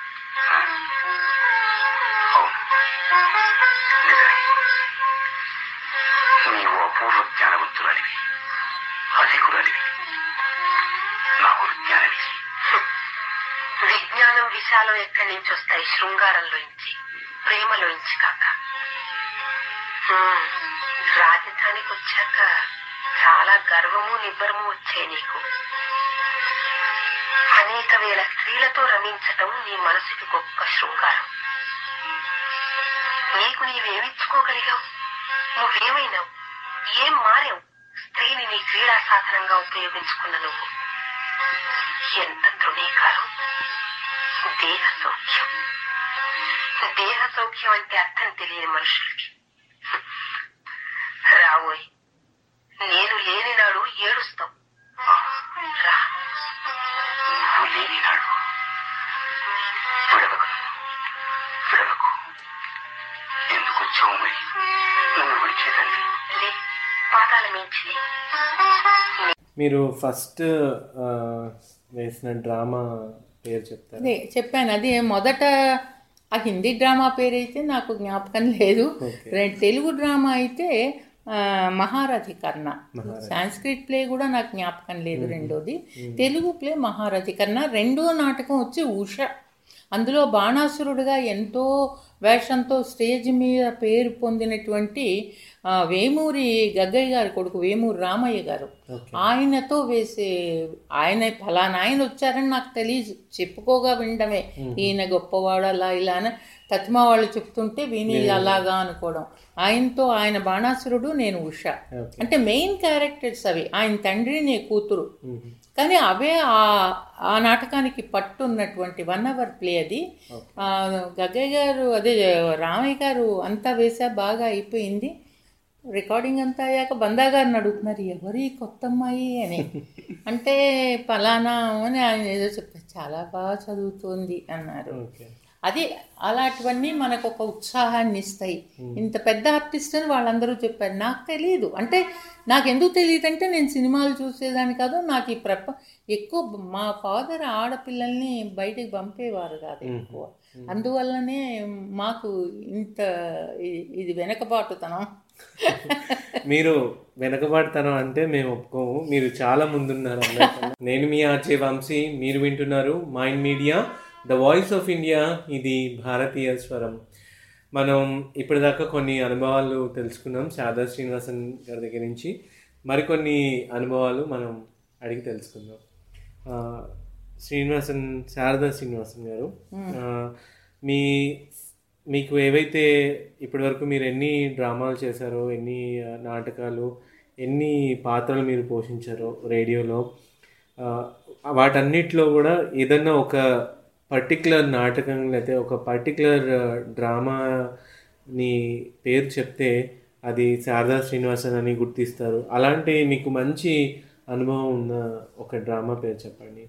నీవు అపూర్వ జ్ఞానవంతురాలివి, అధికురాలివి, నాకు విజ్ఞానవి. విజ్ఞానం విశాలం ఎక్కడి నుంచి వస్తాయి? శృంగారంలోంచి, ప్రేమలోంచి కాక. రాజధానికి వచ్చాక చాలా గర్వము నిబ్బరము వచ్చాయి నీకు. అనేక వేల స్త్రీలతో రమించటం నీ మనసుకి గొప్ప శృంగారం. నీకు నీవేమిచ్చుకోగలిగావు? నువ్వేమైనావు? ఏం మారావు? స్త్రీని నీ క్రీడా సాధనంగా ఉపయోగించుకున్న నువ్వు ఎంత తృణీకారం. దేహ సౌఖ్యం, దేహ సౌఖ్యం అంటే అర్థం తెలియని మనుషులకి. రావోయ్, నేను లేని నాడు ఏడుస్తావు. రా, నువ్వు లేని నాడు విడవకు, విడవకు. ఎందుకు వచ్చావు మరి? నన్ను విడిచేదండి. లే, పాతాల మించి మీరు ఫస్ట్ వేసిన డ్రామా పేరు చెప్తారు? అదే చెప్పాను, అది మొదట ఆ హిందీ డ్రామా పేరు అయితే నాకు జ్ఞాపకం లేదు. తెలుగు డ్రామా అయితే మహారథి కర్ణ. సాంస్క్రిట్ ప్లే కూడా నాకు జ్ఞాపకం లేదు. రెండోది తెలుగు ప్లే మహారథి కర్ణ. రెండో నాటకం వచ్చి ఉష. అందులో బాణాసురుడుగా ఎంతో వేషంతో స్టేజ్ మీద పేరు పొందినటువంటి వేమూరి గగ్గయ్య గారి కొడుకు వేమూరి రామయ్య గారు, ఆయనతో వేసే, ఆయన ఫలానా ఆయన వచ్చారని నాకు తెలియదు, చెప్పుకోగా వినడమే. ఈయన గొప్పవాడు అలా ఇలా అని తత్మా వాళ్ళు చెప్తుంటే విని అలాగా అనుకోవడం. ఆయనతో, ఆయన బాణాసురుడు, నేను ఉష. అంటే మెయిన్ క్యారెక్టర్స్ అవి. ఆయన తండ్రి, నీ కూతురు. కానీ అవే ఆ నాటకానికి పట్టున్నటువంటి 1 hour ప్లే అది. గగ్గయ్య గారు, అదే రామయ్య గారు అంతా వేసా, బాగా అయిపోయింది. రికార్డింగ్ అంతా అయ్యాక బందా గారిని అడుగుతున్నారు, ఎవరి కొత్త అమ్మాయి అని. అంటే ఫలానా అని ఆయన ఏదో చెప్పారు, చాలా బాగా చదువుతోంది అన్నారు. అది అలాంటివన్నీ మనకు ఒక ఉత్సాహాన్ని ఇస్తాయి. ఇంత పెద్ద ఆర్టిస్ట్ అని వాళ్ళందరూ చెప్పారు. నాకు తెలియదు, అంటే నాకు ఎందుకు తెలియదు అంటే నేను సినిమాలు చూసేదాన్ని కాదు. నాకు ఈ ఎక్కువ మా ఫాదర్ ఆడపిల్లల్ని బయటికి పంపేవారు కాదు ఎక్కువ. అందువల్లనే మాకు ఇంత ఇది వెనకబాటుతనం. మీరు వెనకబాటుతనం అంటే మేము ఒప్పుకోము, మీరు చాలా ముందున్నారు. నేను మీ ఆర్జే వంశీ, మీరు వింటున్నారు mind media, the voice of India. ఇది భారతీయ స్వరం. మనం ఇప్పటిదాకా కొన్ని అనుభవాలు తెలుసుకున్నాం శారదా శ్రీనివాసన్ గారి దగ్గర నుంచి. మరికొన్ని అనుభవాలు మనం అడిగి తెలుసుకుందాం. శారదా శ్రీనివాసన్ గారు, మీకు ఏవైతే ఇప్పటివరకు మీరు ఎన్ని డ్రామాలు చేశారో, ఎన్ని నాటకాలు, ఎన్ని పాత్రలు మీరు పోషించారో రేడియోలో, వాటన్నిటిలో కూడా ఏదన్నా ఒక పర్టికులర్ నాటకం లేకపోతే ఒక పర్టికులర్ డ్రామాని పేరు చెప్తే అది శారదా శ్రీనివాసన్ అని గుర్తిస్తారు. అలాంటి మీకు మంచి అనుభవం ఉన్న ఒక డ్రామా పేరు చెప్పండి.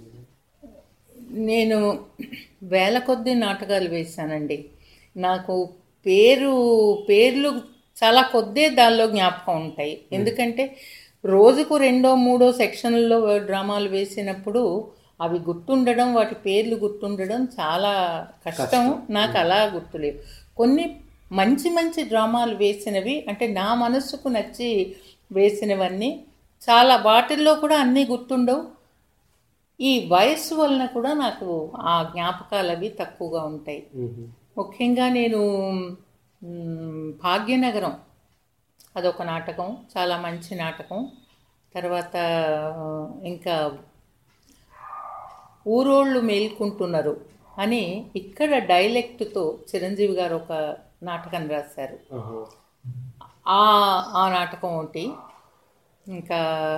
నేను వేల కొద్ది నాటకాలు వేశానండి. నాకు పేర్లు చాలా కొద్దే దానిలో జ్ఞాపకం ఉంటాయి. ఎందుకంటే రోజుకు 2-3 సెక్షన్లలో డ్రామాలు వేసినప్పుడు అవి గుర్తుండడం, వాటి పేర్లు గుర్తుండడం చాలా కష్టం. నాకు అలా గుర్తులేవు. కొన్ని మంచి మంచి డ్రామాలు వేసినవి, అంటే నా మనస్సుకు నచ్చి వేసినవన్నీ చాలా, వాటిల్లో కూడా అన్నీ గుర్తుండవు. ఈ వయస్సు వలన కూడా నాకు ఆ జ్ఞాపకాలు అవి తక్కువగా ఉంటాయి. ముఖ్యంగా నేను భాగ్యనగరం, అదొక నాటకం, చాలా మంచి నాటకం. తర్వాత ఇంకా ఊరోళ్ళు మేల్కుంటున్నారు అని ఇక్కడ డైలెక్ట్తో చిరంజీవి గారు ఒక నాటకం రాశారు. ఆ నాటకం ఒకటి. ఇంకా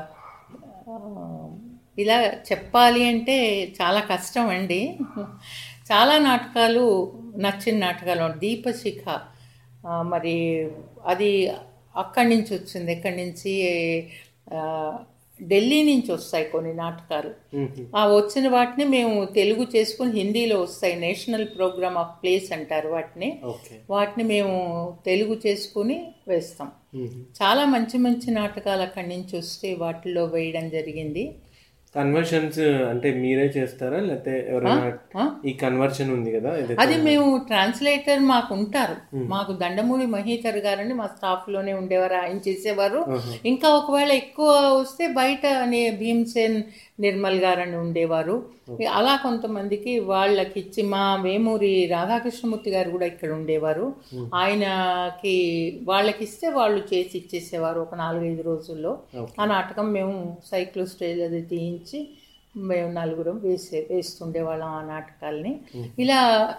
ఇలా చెప్పాలి అంటే చాలా కష్టం అండి. చాలా నాటకాలు, నచ్చిన నాటకాలు. దీపశిఖ, మరి అది అక్కడి నుంచి వచ్చింది. ఎక్కడి నుంచి, ఢిల్లీ నుంచి వస్తాయి కొన్ని నాటకాలు. ఆ వచ్చిన వాటిని మేము తెలుగు చేసుకుని హిందీలో వస్తాయి. నేషనల్ ప్రోగ్రామ్ ఆఫ్ ప్లేస్ అంటారు వాటిని మేము తెలుగు చేసుకుని వేస్తాం. చాలా మంచి మంచి నాటకాలు అక్కడి నుంచి వస్తే వాటిల్లో వేయడం జరిగింది. కన్వర్షన్స్ అంటే మీరే చేస్తారా లేకపోతే ఎవరైనా? ఈ కన్వర్షన్ ఉంది కదా, అది మేము ట్రాన్స్లేటర్ మాకు ఉంటారు. మాకు దండమూడి మహీధర్ గారని మా స్టాఫ్ లోనే ఉండేవారు, ఆయన చేసేవారు. ఇంకా ఒకవేళ ఎక్కువ వస్తే బయట భీమ్సేన్ నిర్మల్ గారని ఉండేవారు. అలా కొంతమందికి వాళ్ళకి ఇచ్చి, మా వేమూరి రాధాకృష్ణమూర్తి గారు కూడా ఇక్కడ ఉండేవారు. ఆయనకి వాళ్ళకి ఇస్తే వాళ్ళు చేసి ఇచ్చేసేవారు ఒక 4-5 రోజుల్లో. ఆ నాటకం మేము సైక్లో స్టేజ్ అది తీయించి మేము 4 వేస్తుండేవాళ్ళం ఆ నాటకాలని. ఇలా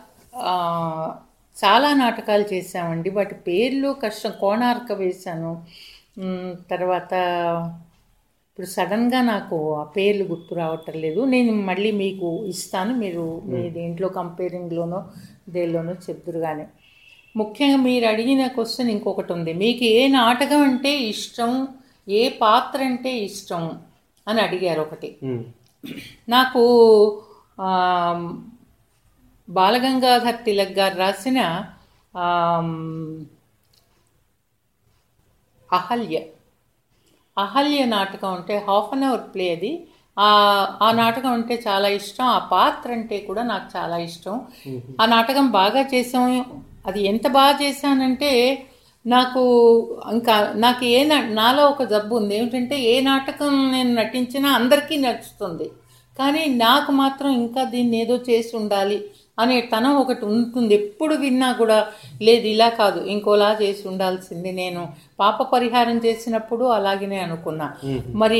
చాలా నాటకాలు చేసామండి. వాటి పేర్లు కష్టం. కోణార్క వేశాను. తర్వాత ఇప్పుడు సడన్గా నాకు ఆ పేర్లు గుర్తు రావటం లేదు. నేను మళ్ళీ మీకు ఇస్తాను, మీరు మీ దేంట్లో కంపేరింగ్లోనో దేనిలోనో చెప్తురు. కానీ ముఖ్యంగా మీరు అడిగిన క్వశ్చన్ ఇంకొకటి ఉంది, మీకు ఏ నాటకం అంటే ఇష్టం, ఏ పాత్ర అంటే ఇష్టం అని అడిగారు ఒకటి. నాకు బాలగంగాధర్ తిలక్ గారు రాసిన అహల్య నాటకం అంటే 1/2 hour ప్లే అది. ఆ నాటకం అంటే చాలా ఇష్టం. ఆ పాత్ర అంటే కూడా నాకు చాలా ఇష్టం. ఆ నాటకం బాగా చేసాం. అది ఎంత బాగా చేశానంటే నాకు నాలో ఒక జబ్బు ఉంది. ఏమిటంటే ఏ నాటకం నేను నటించినా అందరికీ నచ్చుతుంది, కానీ నాకు మాత్రం ఇంకా దీన్ని ఏదో చేసి ఉండాలి అనే తనం ఒకటి ఉంటుంది. ఎప్పుడు విన్నా కూడా లేదు ఇలా కాదు ఇంకోలా చేసి ఉండాల్సింది. నేను పాప పరిహారం చేసినప్పుడు అలాగనే అనుకున్నా. మరి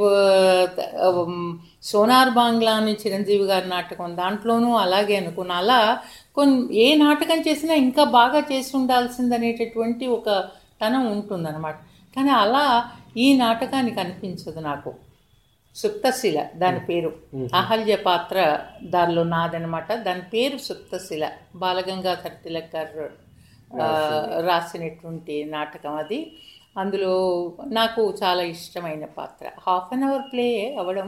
సోనార్ బాంగ్లా అని చిరంజీవి గారి నాటకం, దాంట్లోనూ అలాగే అనుకున్నా. అలా ఏ నాటకం చేసినా ఇంకా బాగా చేసి ఉండాల్సింది అనేటటువంటి ఒక తనం ఉంటుందన్నమాట. కానీ అలా ఈ నాటకానికి అనిపించదు నాకు. సుప్తశిల దాని పేరు. అహల్య పాత్ర దానిలో నాదనమాట. దాని పేరు సుప్తశిల. బాలగంగాధర్ తిలక్ గారు రాసినటువంటి నాటకం అది. అందులో నాకు చాలా ఇష్టమైన పాత్ర. 1/2 hour ప్లే అవ్వడం.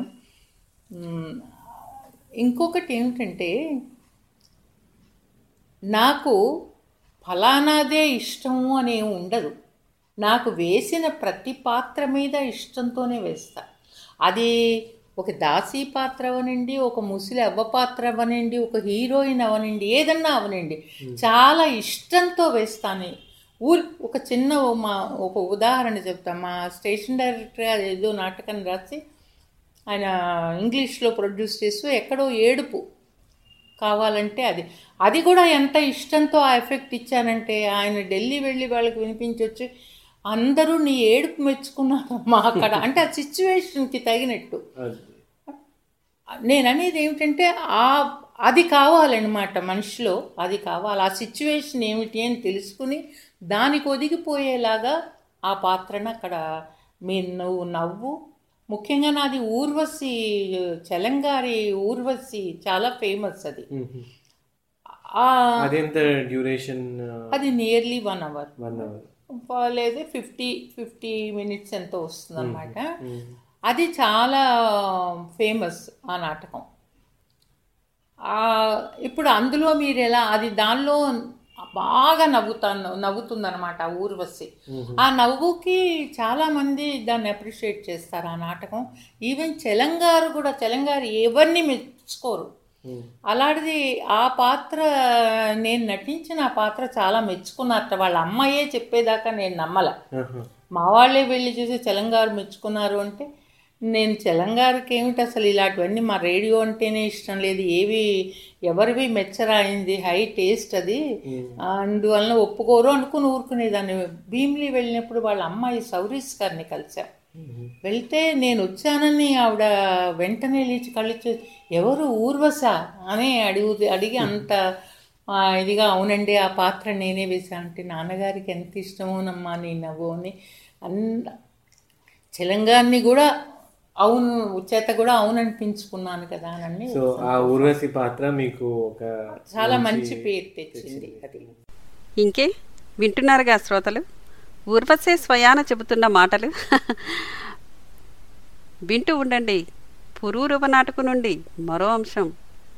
ఇంకొకటి ఏమిటంటే నాకు ఫలానాదే ఇష్టము అనే ఉండదు. నాకు వేసిన ప్రతి పాత్ర మీద ఇష్టంతోనే వేస్తా. అది ఒక దాసీ పాత్ర అవనండి, ఒక ముసలి అవ్వ పాత్ర అవనండి, ఒక హీరోయిన్ అవనండి, ఏదన్నా అవనండి, చాలా ఇష్టంతో వేస్తాను. ఒక చిన్న ఒక ఉదాహరణ చెప్తాను. మా స్టేషన్ డైరెక్టర్ ఏదో నాటకం రాసి ఆయన ఇంగ్లీష్లో ప్రొడ్యూస్ చేస్తూ ఎక్కడో ఏడుపు కావాలంటే అది కూడా ఎంత ఇష్టంతో ఆ ఎఫెక్ట్ ఇచ్చానంటే ఆయన ఢిల్లీ వెళ్ళి వాళ్ళకి వినిపించవచ్చు, అందరూ నీ ఏడుపు మెచ్చుకున్నారమ్మా అక్కడ అంటే ఆ సిచ్యువేషన్కి తగినట్టు. నేను అనేది ఏమిటంటే అది కావాలన్నమాట మనిషిలో, అది కావాలి. ఆ సిచ్యువేషన్ ఏమిటి అని తెలుసుకుని దానికి ఒదిగిపోయేలాగా ఆ పాత్రను అక్కడ నువ్వు నవ్వు. ముఖ్యంగా నాది ఊర్వశి, చలంగారి ఊర్వశి చాలా ఫేమస్. అది అది నియర్లీ 1 hour లేదు 50 minutes ఎంతో వస్తుంది అన్నమాట. అది చాలా ఫేమస్ ఆ నాటకం. ఇప్పుడు అందులో మీరు ఎలా దానిలో బాగా నవ్వుతుందన్నమాట ఊర్వశి. ఆ నవ్వుకి చాలామంది దాన్ని అప్రిషియేట్ చేస్తారు ఆ నాటకం. ఈవెన్ చలంగారు ఎవరిని మెచ్చుకోరు. అలాంటిది ఆ పాత్ర నేను నటించిన ఆ పాత్ర చాలా మెచ్చుకున్నారట. వాళ్ళ అమ్మాయే చెప్పేదాకా నేను నమ్మల. మా వాళ్ళే వెళ్ళి చూసి చలంగారు మెచ్చుకున్నారు అంటే, నేను చలంగారికి ఏమిటి అసలు ఇలాంటివన్నీ, మా రేడియో అంటేనే ఇష్టం లేదు, ఎవరివి మెచ్చరాయింది, హై టేస్ట్ అది, అందువలన ఒప్పుకోరు అనుకుని ఊరుకునేదాన్ని. భీమిలి వెళ్ళినప్పుడు వాళ్ళ అమ్మాయి సౌరీస్ గారిని కలిశాం. వెళ్తే నేను వచ్చానని ఆవిడ వెంటనే లేచి కళ్ళు ఎవరు ఊర్వశ అని అడిగి అంత ఇదిగా అవునండి ఆ పాత్ర నేనే వేశాను అంటే, నాన్నగారికి ఎంత ఇష్టమోనమ్మా నీ నవ్వు అని తెలంగాణని కూడా అవును చేత కూడా అవును అనిపించుకున్నాను కదా అని. సో ఆ ఊర్వశి పాత్ర మీకు ఒక చాలా మంచి పేరు తెచ్చింది. అది ఇంకే వింటున్నారుగా శ్రోతలు, ఊర్వశే స్వయాన చెబుతున్న మాటలు. వింటూ ఉండండి. పురూరవ నాటకు నుండి మరో అంశం.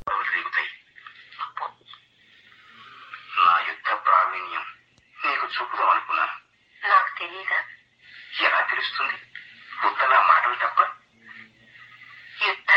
నా యుద్ధ ప్రావీణ్యం నీకు చూపుదాం అనుకున్నాను. నాకు తెలియదా? ఎలా తెలుస్తుంది? ఉత్తలా మాటలు తప్ప. యుద్ధ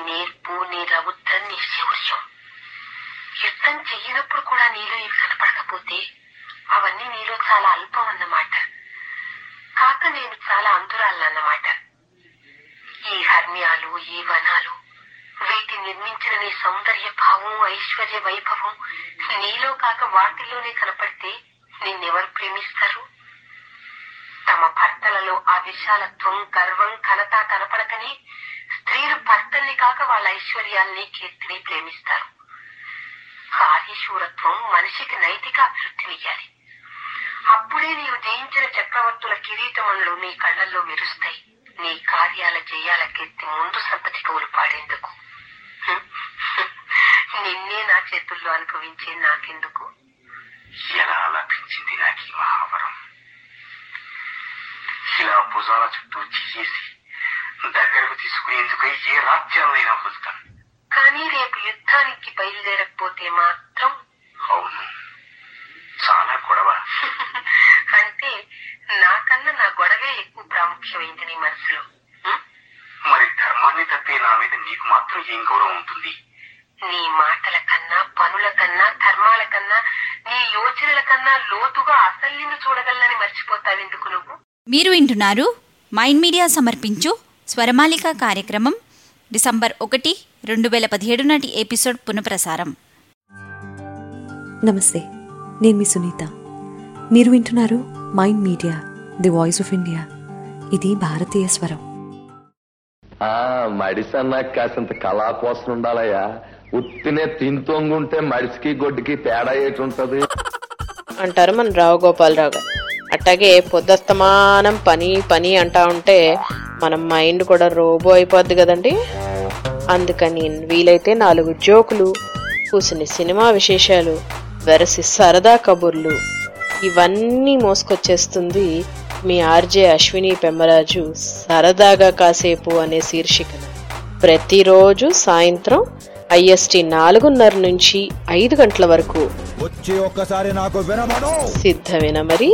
నేర్పు, నీ రౌద్రం, నీ శౌర్యం. యుద్ధం చెయ్యనప్పుడు కూడా నీలో ఇవి కనపడకపోతే అవన్నీ నీలో చాలా అల్పం అన్నమాట. కాక నేను చాలా అంతురాలన్నమాట. ఈ హర్మ్యాలు, ఈ వనాలు, వీటి నిర్మించిన నీ సౌందర్య భావం, ఐశ్వర్య వైభవం నీలో కాక వాటిలోనే కనపడితే నిన్నెవరు ప్రేమిస్తారు? తమ భర్తలలో ఆ విశాలత్వం, గర్వం, ఘనత కనపడకనే స్త్రీలు భర్తల్ని కాక వాళ్ళ ఐశ్వర్యాల్ని, కీర్తిని ప్రేమిస్తారు. కార్యశూరత్వం మనిషికి నైతిక అభివృద్ధినియ్యాలి. అప్పుడే నీవు జయించిన చక్రవర్తుల కిరీటములు నీ కళ్ళల్లో మెరుస్తాయి. నీ కార్యాల జయాల కీర్తి ముందు సంతతి కవులు పాడేందుకు. నిన్నే నా చేతుల్లో అనుభవించే నాకెందుకు? ఎలా లభించింది నాకు ఈ మహావరం? ఇలా భుజాల చుట్టూ చేసి దగ్గరకు తీసుకునేందుకై ఏ రాజ్యాలైనా వదులుతాను. కానీ రేపు యుద్ధానికి బయలుదేరకపోతే మాత్రం? అవును, చాలా గొడవ. అంటే నాకన్నా నా గొడవే ఎక్కువ ప్రాముఖ్యమైంది నీ మనసులో. మరి ధర్మాన్ని తప్పే నా మీద నీకు మాత్రం ఏం గౌరవం ఉంటుంది? నీ మాటల కన్నా, పనుల కన్నా, ధర్మాల కన్నా, నీ యోచనల కన్నా లోతుగా అసలు నిన్ను చూడగలనని మర్చిపోతావెందుకు నువ్వు? మీరు వింటున్నారు మైండ్ మీడియా సమర్పించు స్వరమాలిక కార్యక్రమం డిసెంబర్ 1, 2017 నాటి ఎపిసోడ్ పునఃప్రసారం. నమస్తే, నేను మీ సునీత. మీరు వింటున్నారు mind media, the voice of India. ఇది భారతీయ స్వరం. మడిసన్నా కాసింత కళా కోసం ఉండాలయ్యా. ఉత్తినే తింతోంగుంటే మడిసికి గొడ్డుకి తేడా ఏటుంటది అంటారు మన రావు గోపాలరావు గారు. అట్లాగే పొద్దస్తమానం పని పని అంటా ఉంటే మన మైండ్ కూడా రోబో అయిపోద్ది కదండి. అందుకని వీలైతే 4 జోకులు, కూసిన సినిమా విశేషాలు, వెరసి సరదా కబుర్లు ఇవన్నీ మోసుకొచ్చేస్తుంది మీ ఆర్జే అశ్విని పెమ్మరాజు సరదాగా కాసేపు అనే శీర్షికన. ప్రతిరోజు సాయంత్రం IST 4:30 నుంచి 5 గంటల వరకు వచ్చి ఒక్కసారి నాకు వినమను. సిద్ధమేనా మరి?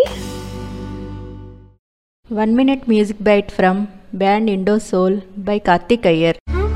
1 minute music bite from band Indo Soul by Karthik Iyer.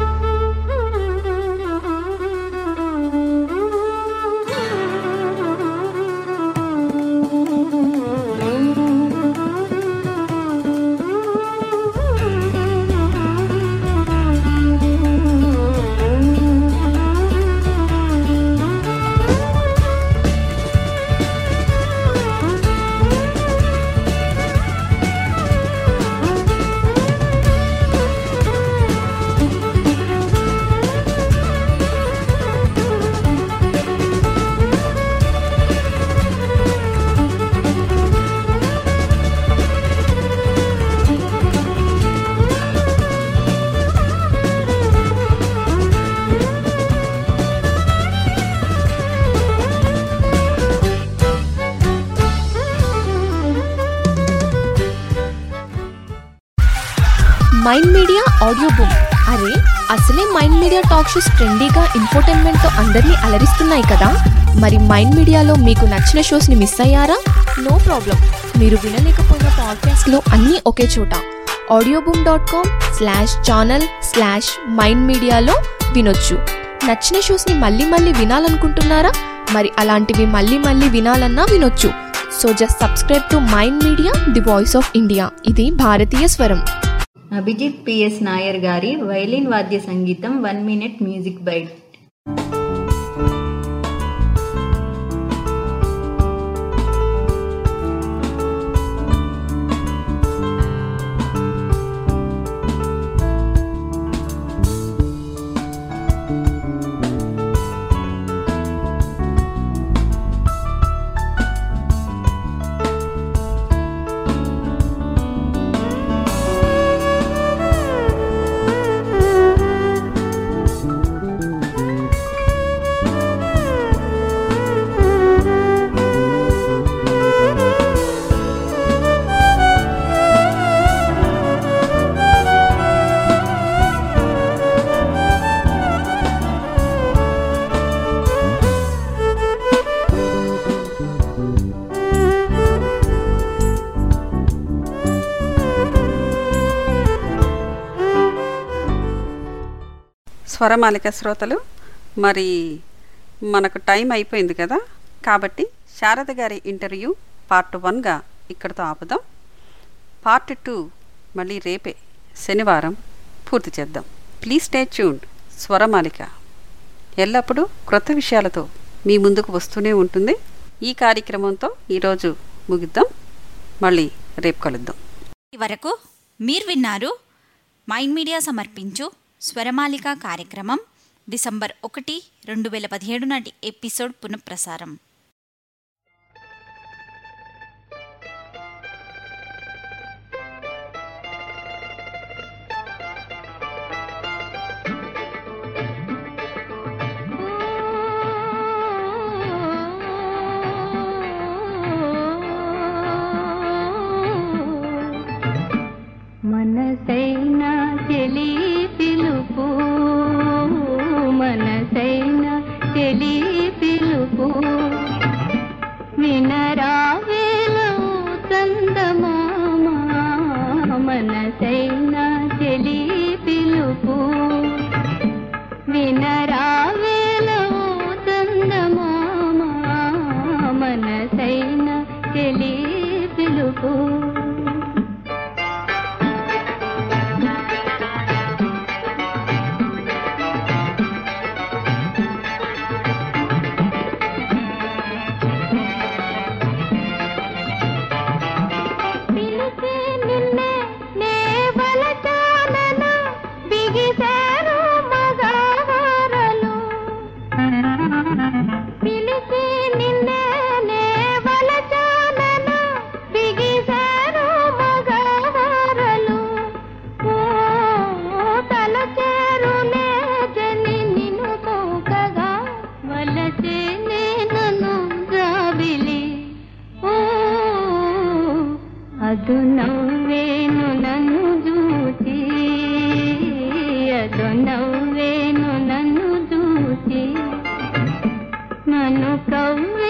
Mind media audio book. అరే అసలే మైండ్ మీడియా టాక్ షోస్ ట్రెండీగా ఇన్ఫోటైన్మెంట్తో అందరినీ అలరిస్తున్నాయి కదా. మరి మైండ్ మీడియాలో మీకు నచ్చిన షోస్ని మిస్ అయ్యారా? నో ప్రాబ్లం, మీరు వినలేకపోయిన పాడ్కాస్ట్లో అన్నీ ఒకే చోట. audioboom.com/channel/మైండ్ మీడియాలో వినొచ్చు. నచ్చిన షోస్ని మళ్ళీ మళ్ళీ వినాలనుకుంటున్నారా? మరి అలాంటివి మళ్ళీ మళ్ళీ వినాలన్నా వినొచ్చు. So just subscribe to mind media, the voice of India. ఇది భారతీయ స్వరం. అభిజిత్ PS నాయర్ గారి వైలిన్ వాద్య సంగీతం 1 minute మ్యూజిక్ బైట్. స్వరమాలిక శ్రోతలు, మరి మనకు టైం అయిపోయింది కదా, కాబట్టి శారద గారి ఇంటర్వ్యూ పార్ట్ 1గా ఇక్కడితో ఆపుదాం. పార్ట్ 2 మళ్ళీ రేపే శనివారం పూర్తి చేద్దాం. Please stay tuned. స్వరమాలిక ఎల్లప్పుడూ క్రొత్త విషయాలతో మీ ముందుకు వస్తూనే ఉంటుంది. ఈ కార్యక్రమంతో ఈరోజు ముగిద్దాం. మళ్ళీ రేపు కలుద్దాం. వరకు మీరు విన్నారు మైండ్ మీడియా సమర్పించు స్వరమాలిక కార్యక్రమం డిసెంబర్ 1, 2017 నాటి ఎపిసోడ్ పునఃప్రసారం. మనసైనా చెలి పిలుపు, మనసైనా చెలి పిలుపు, వినరావేలో చందమామ, మనసైనా చెలి పిలుపు, వినరావేలో చందమామ, మనసైనా చెలి పిలుపు. అదు నవ్వేను నన్ను చూచి, అదు నవ్వేను నన్ను చూచి, నన్ను కవ్వే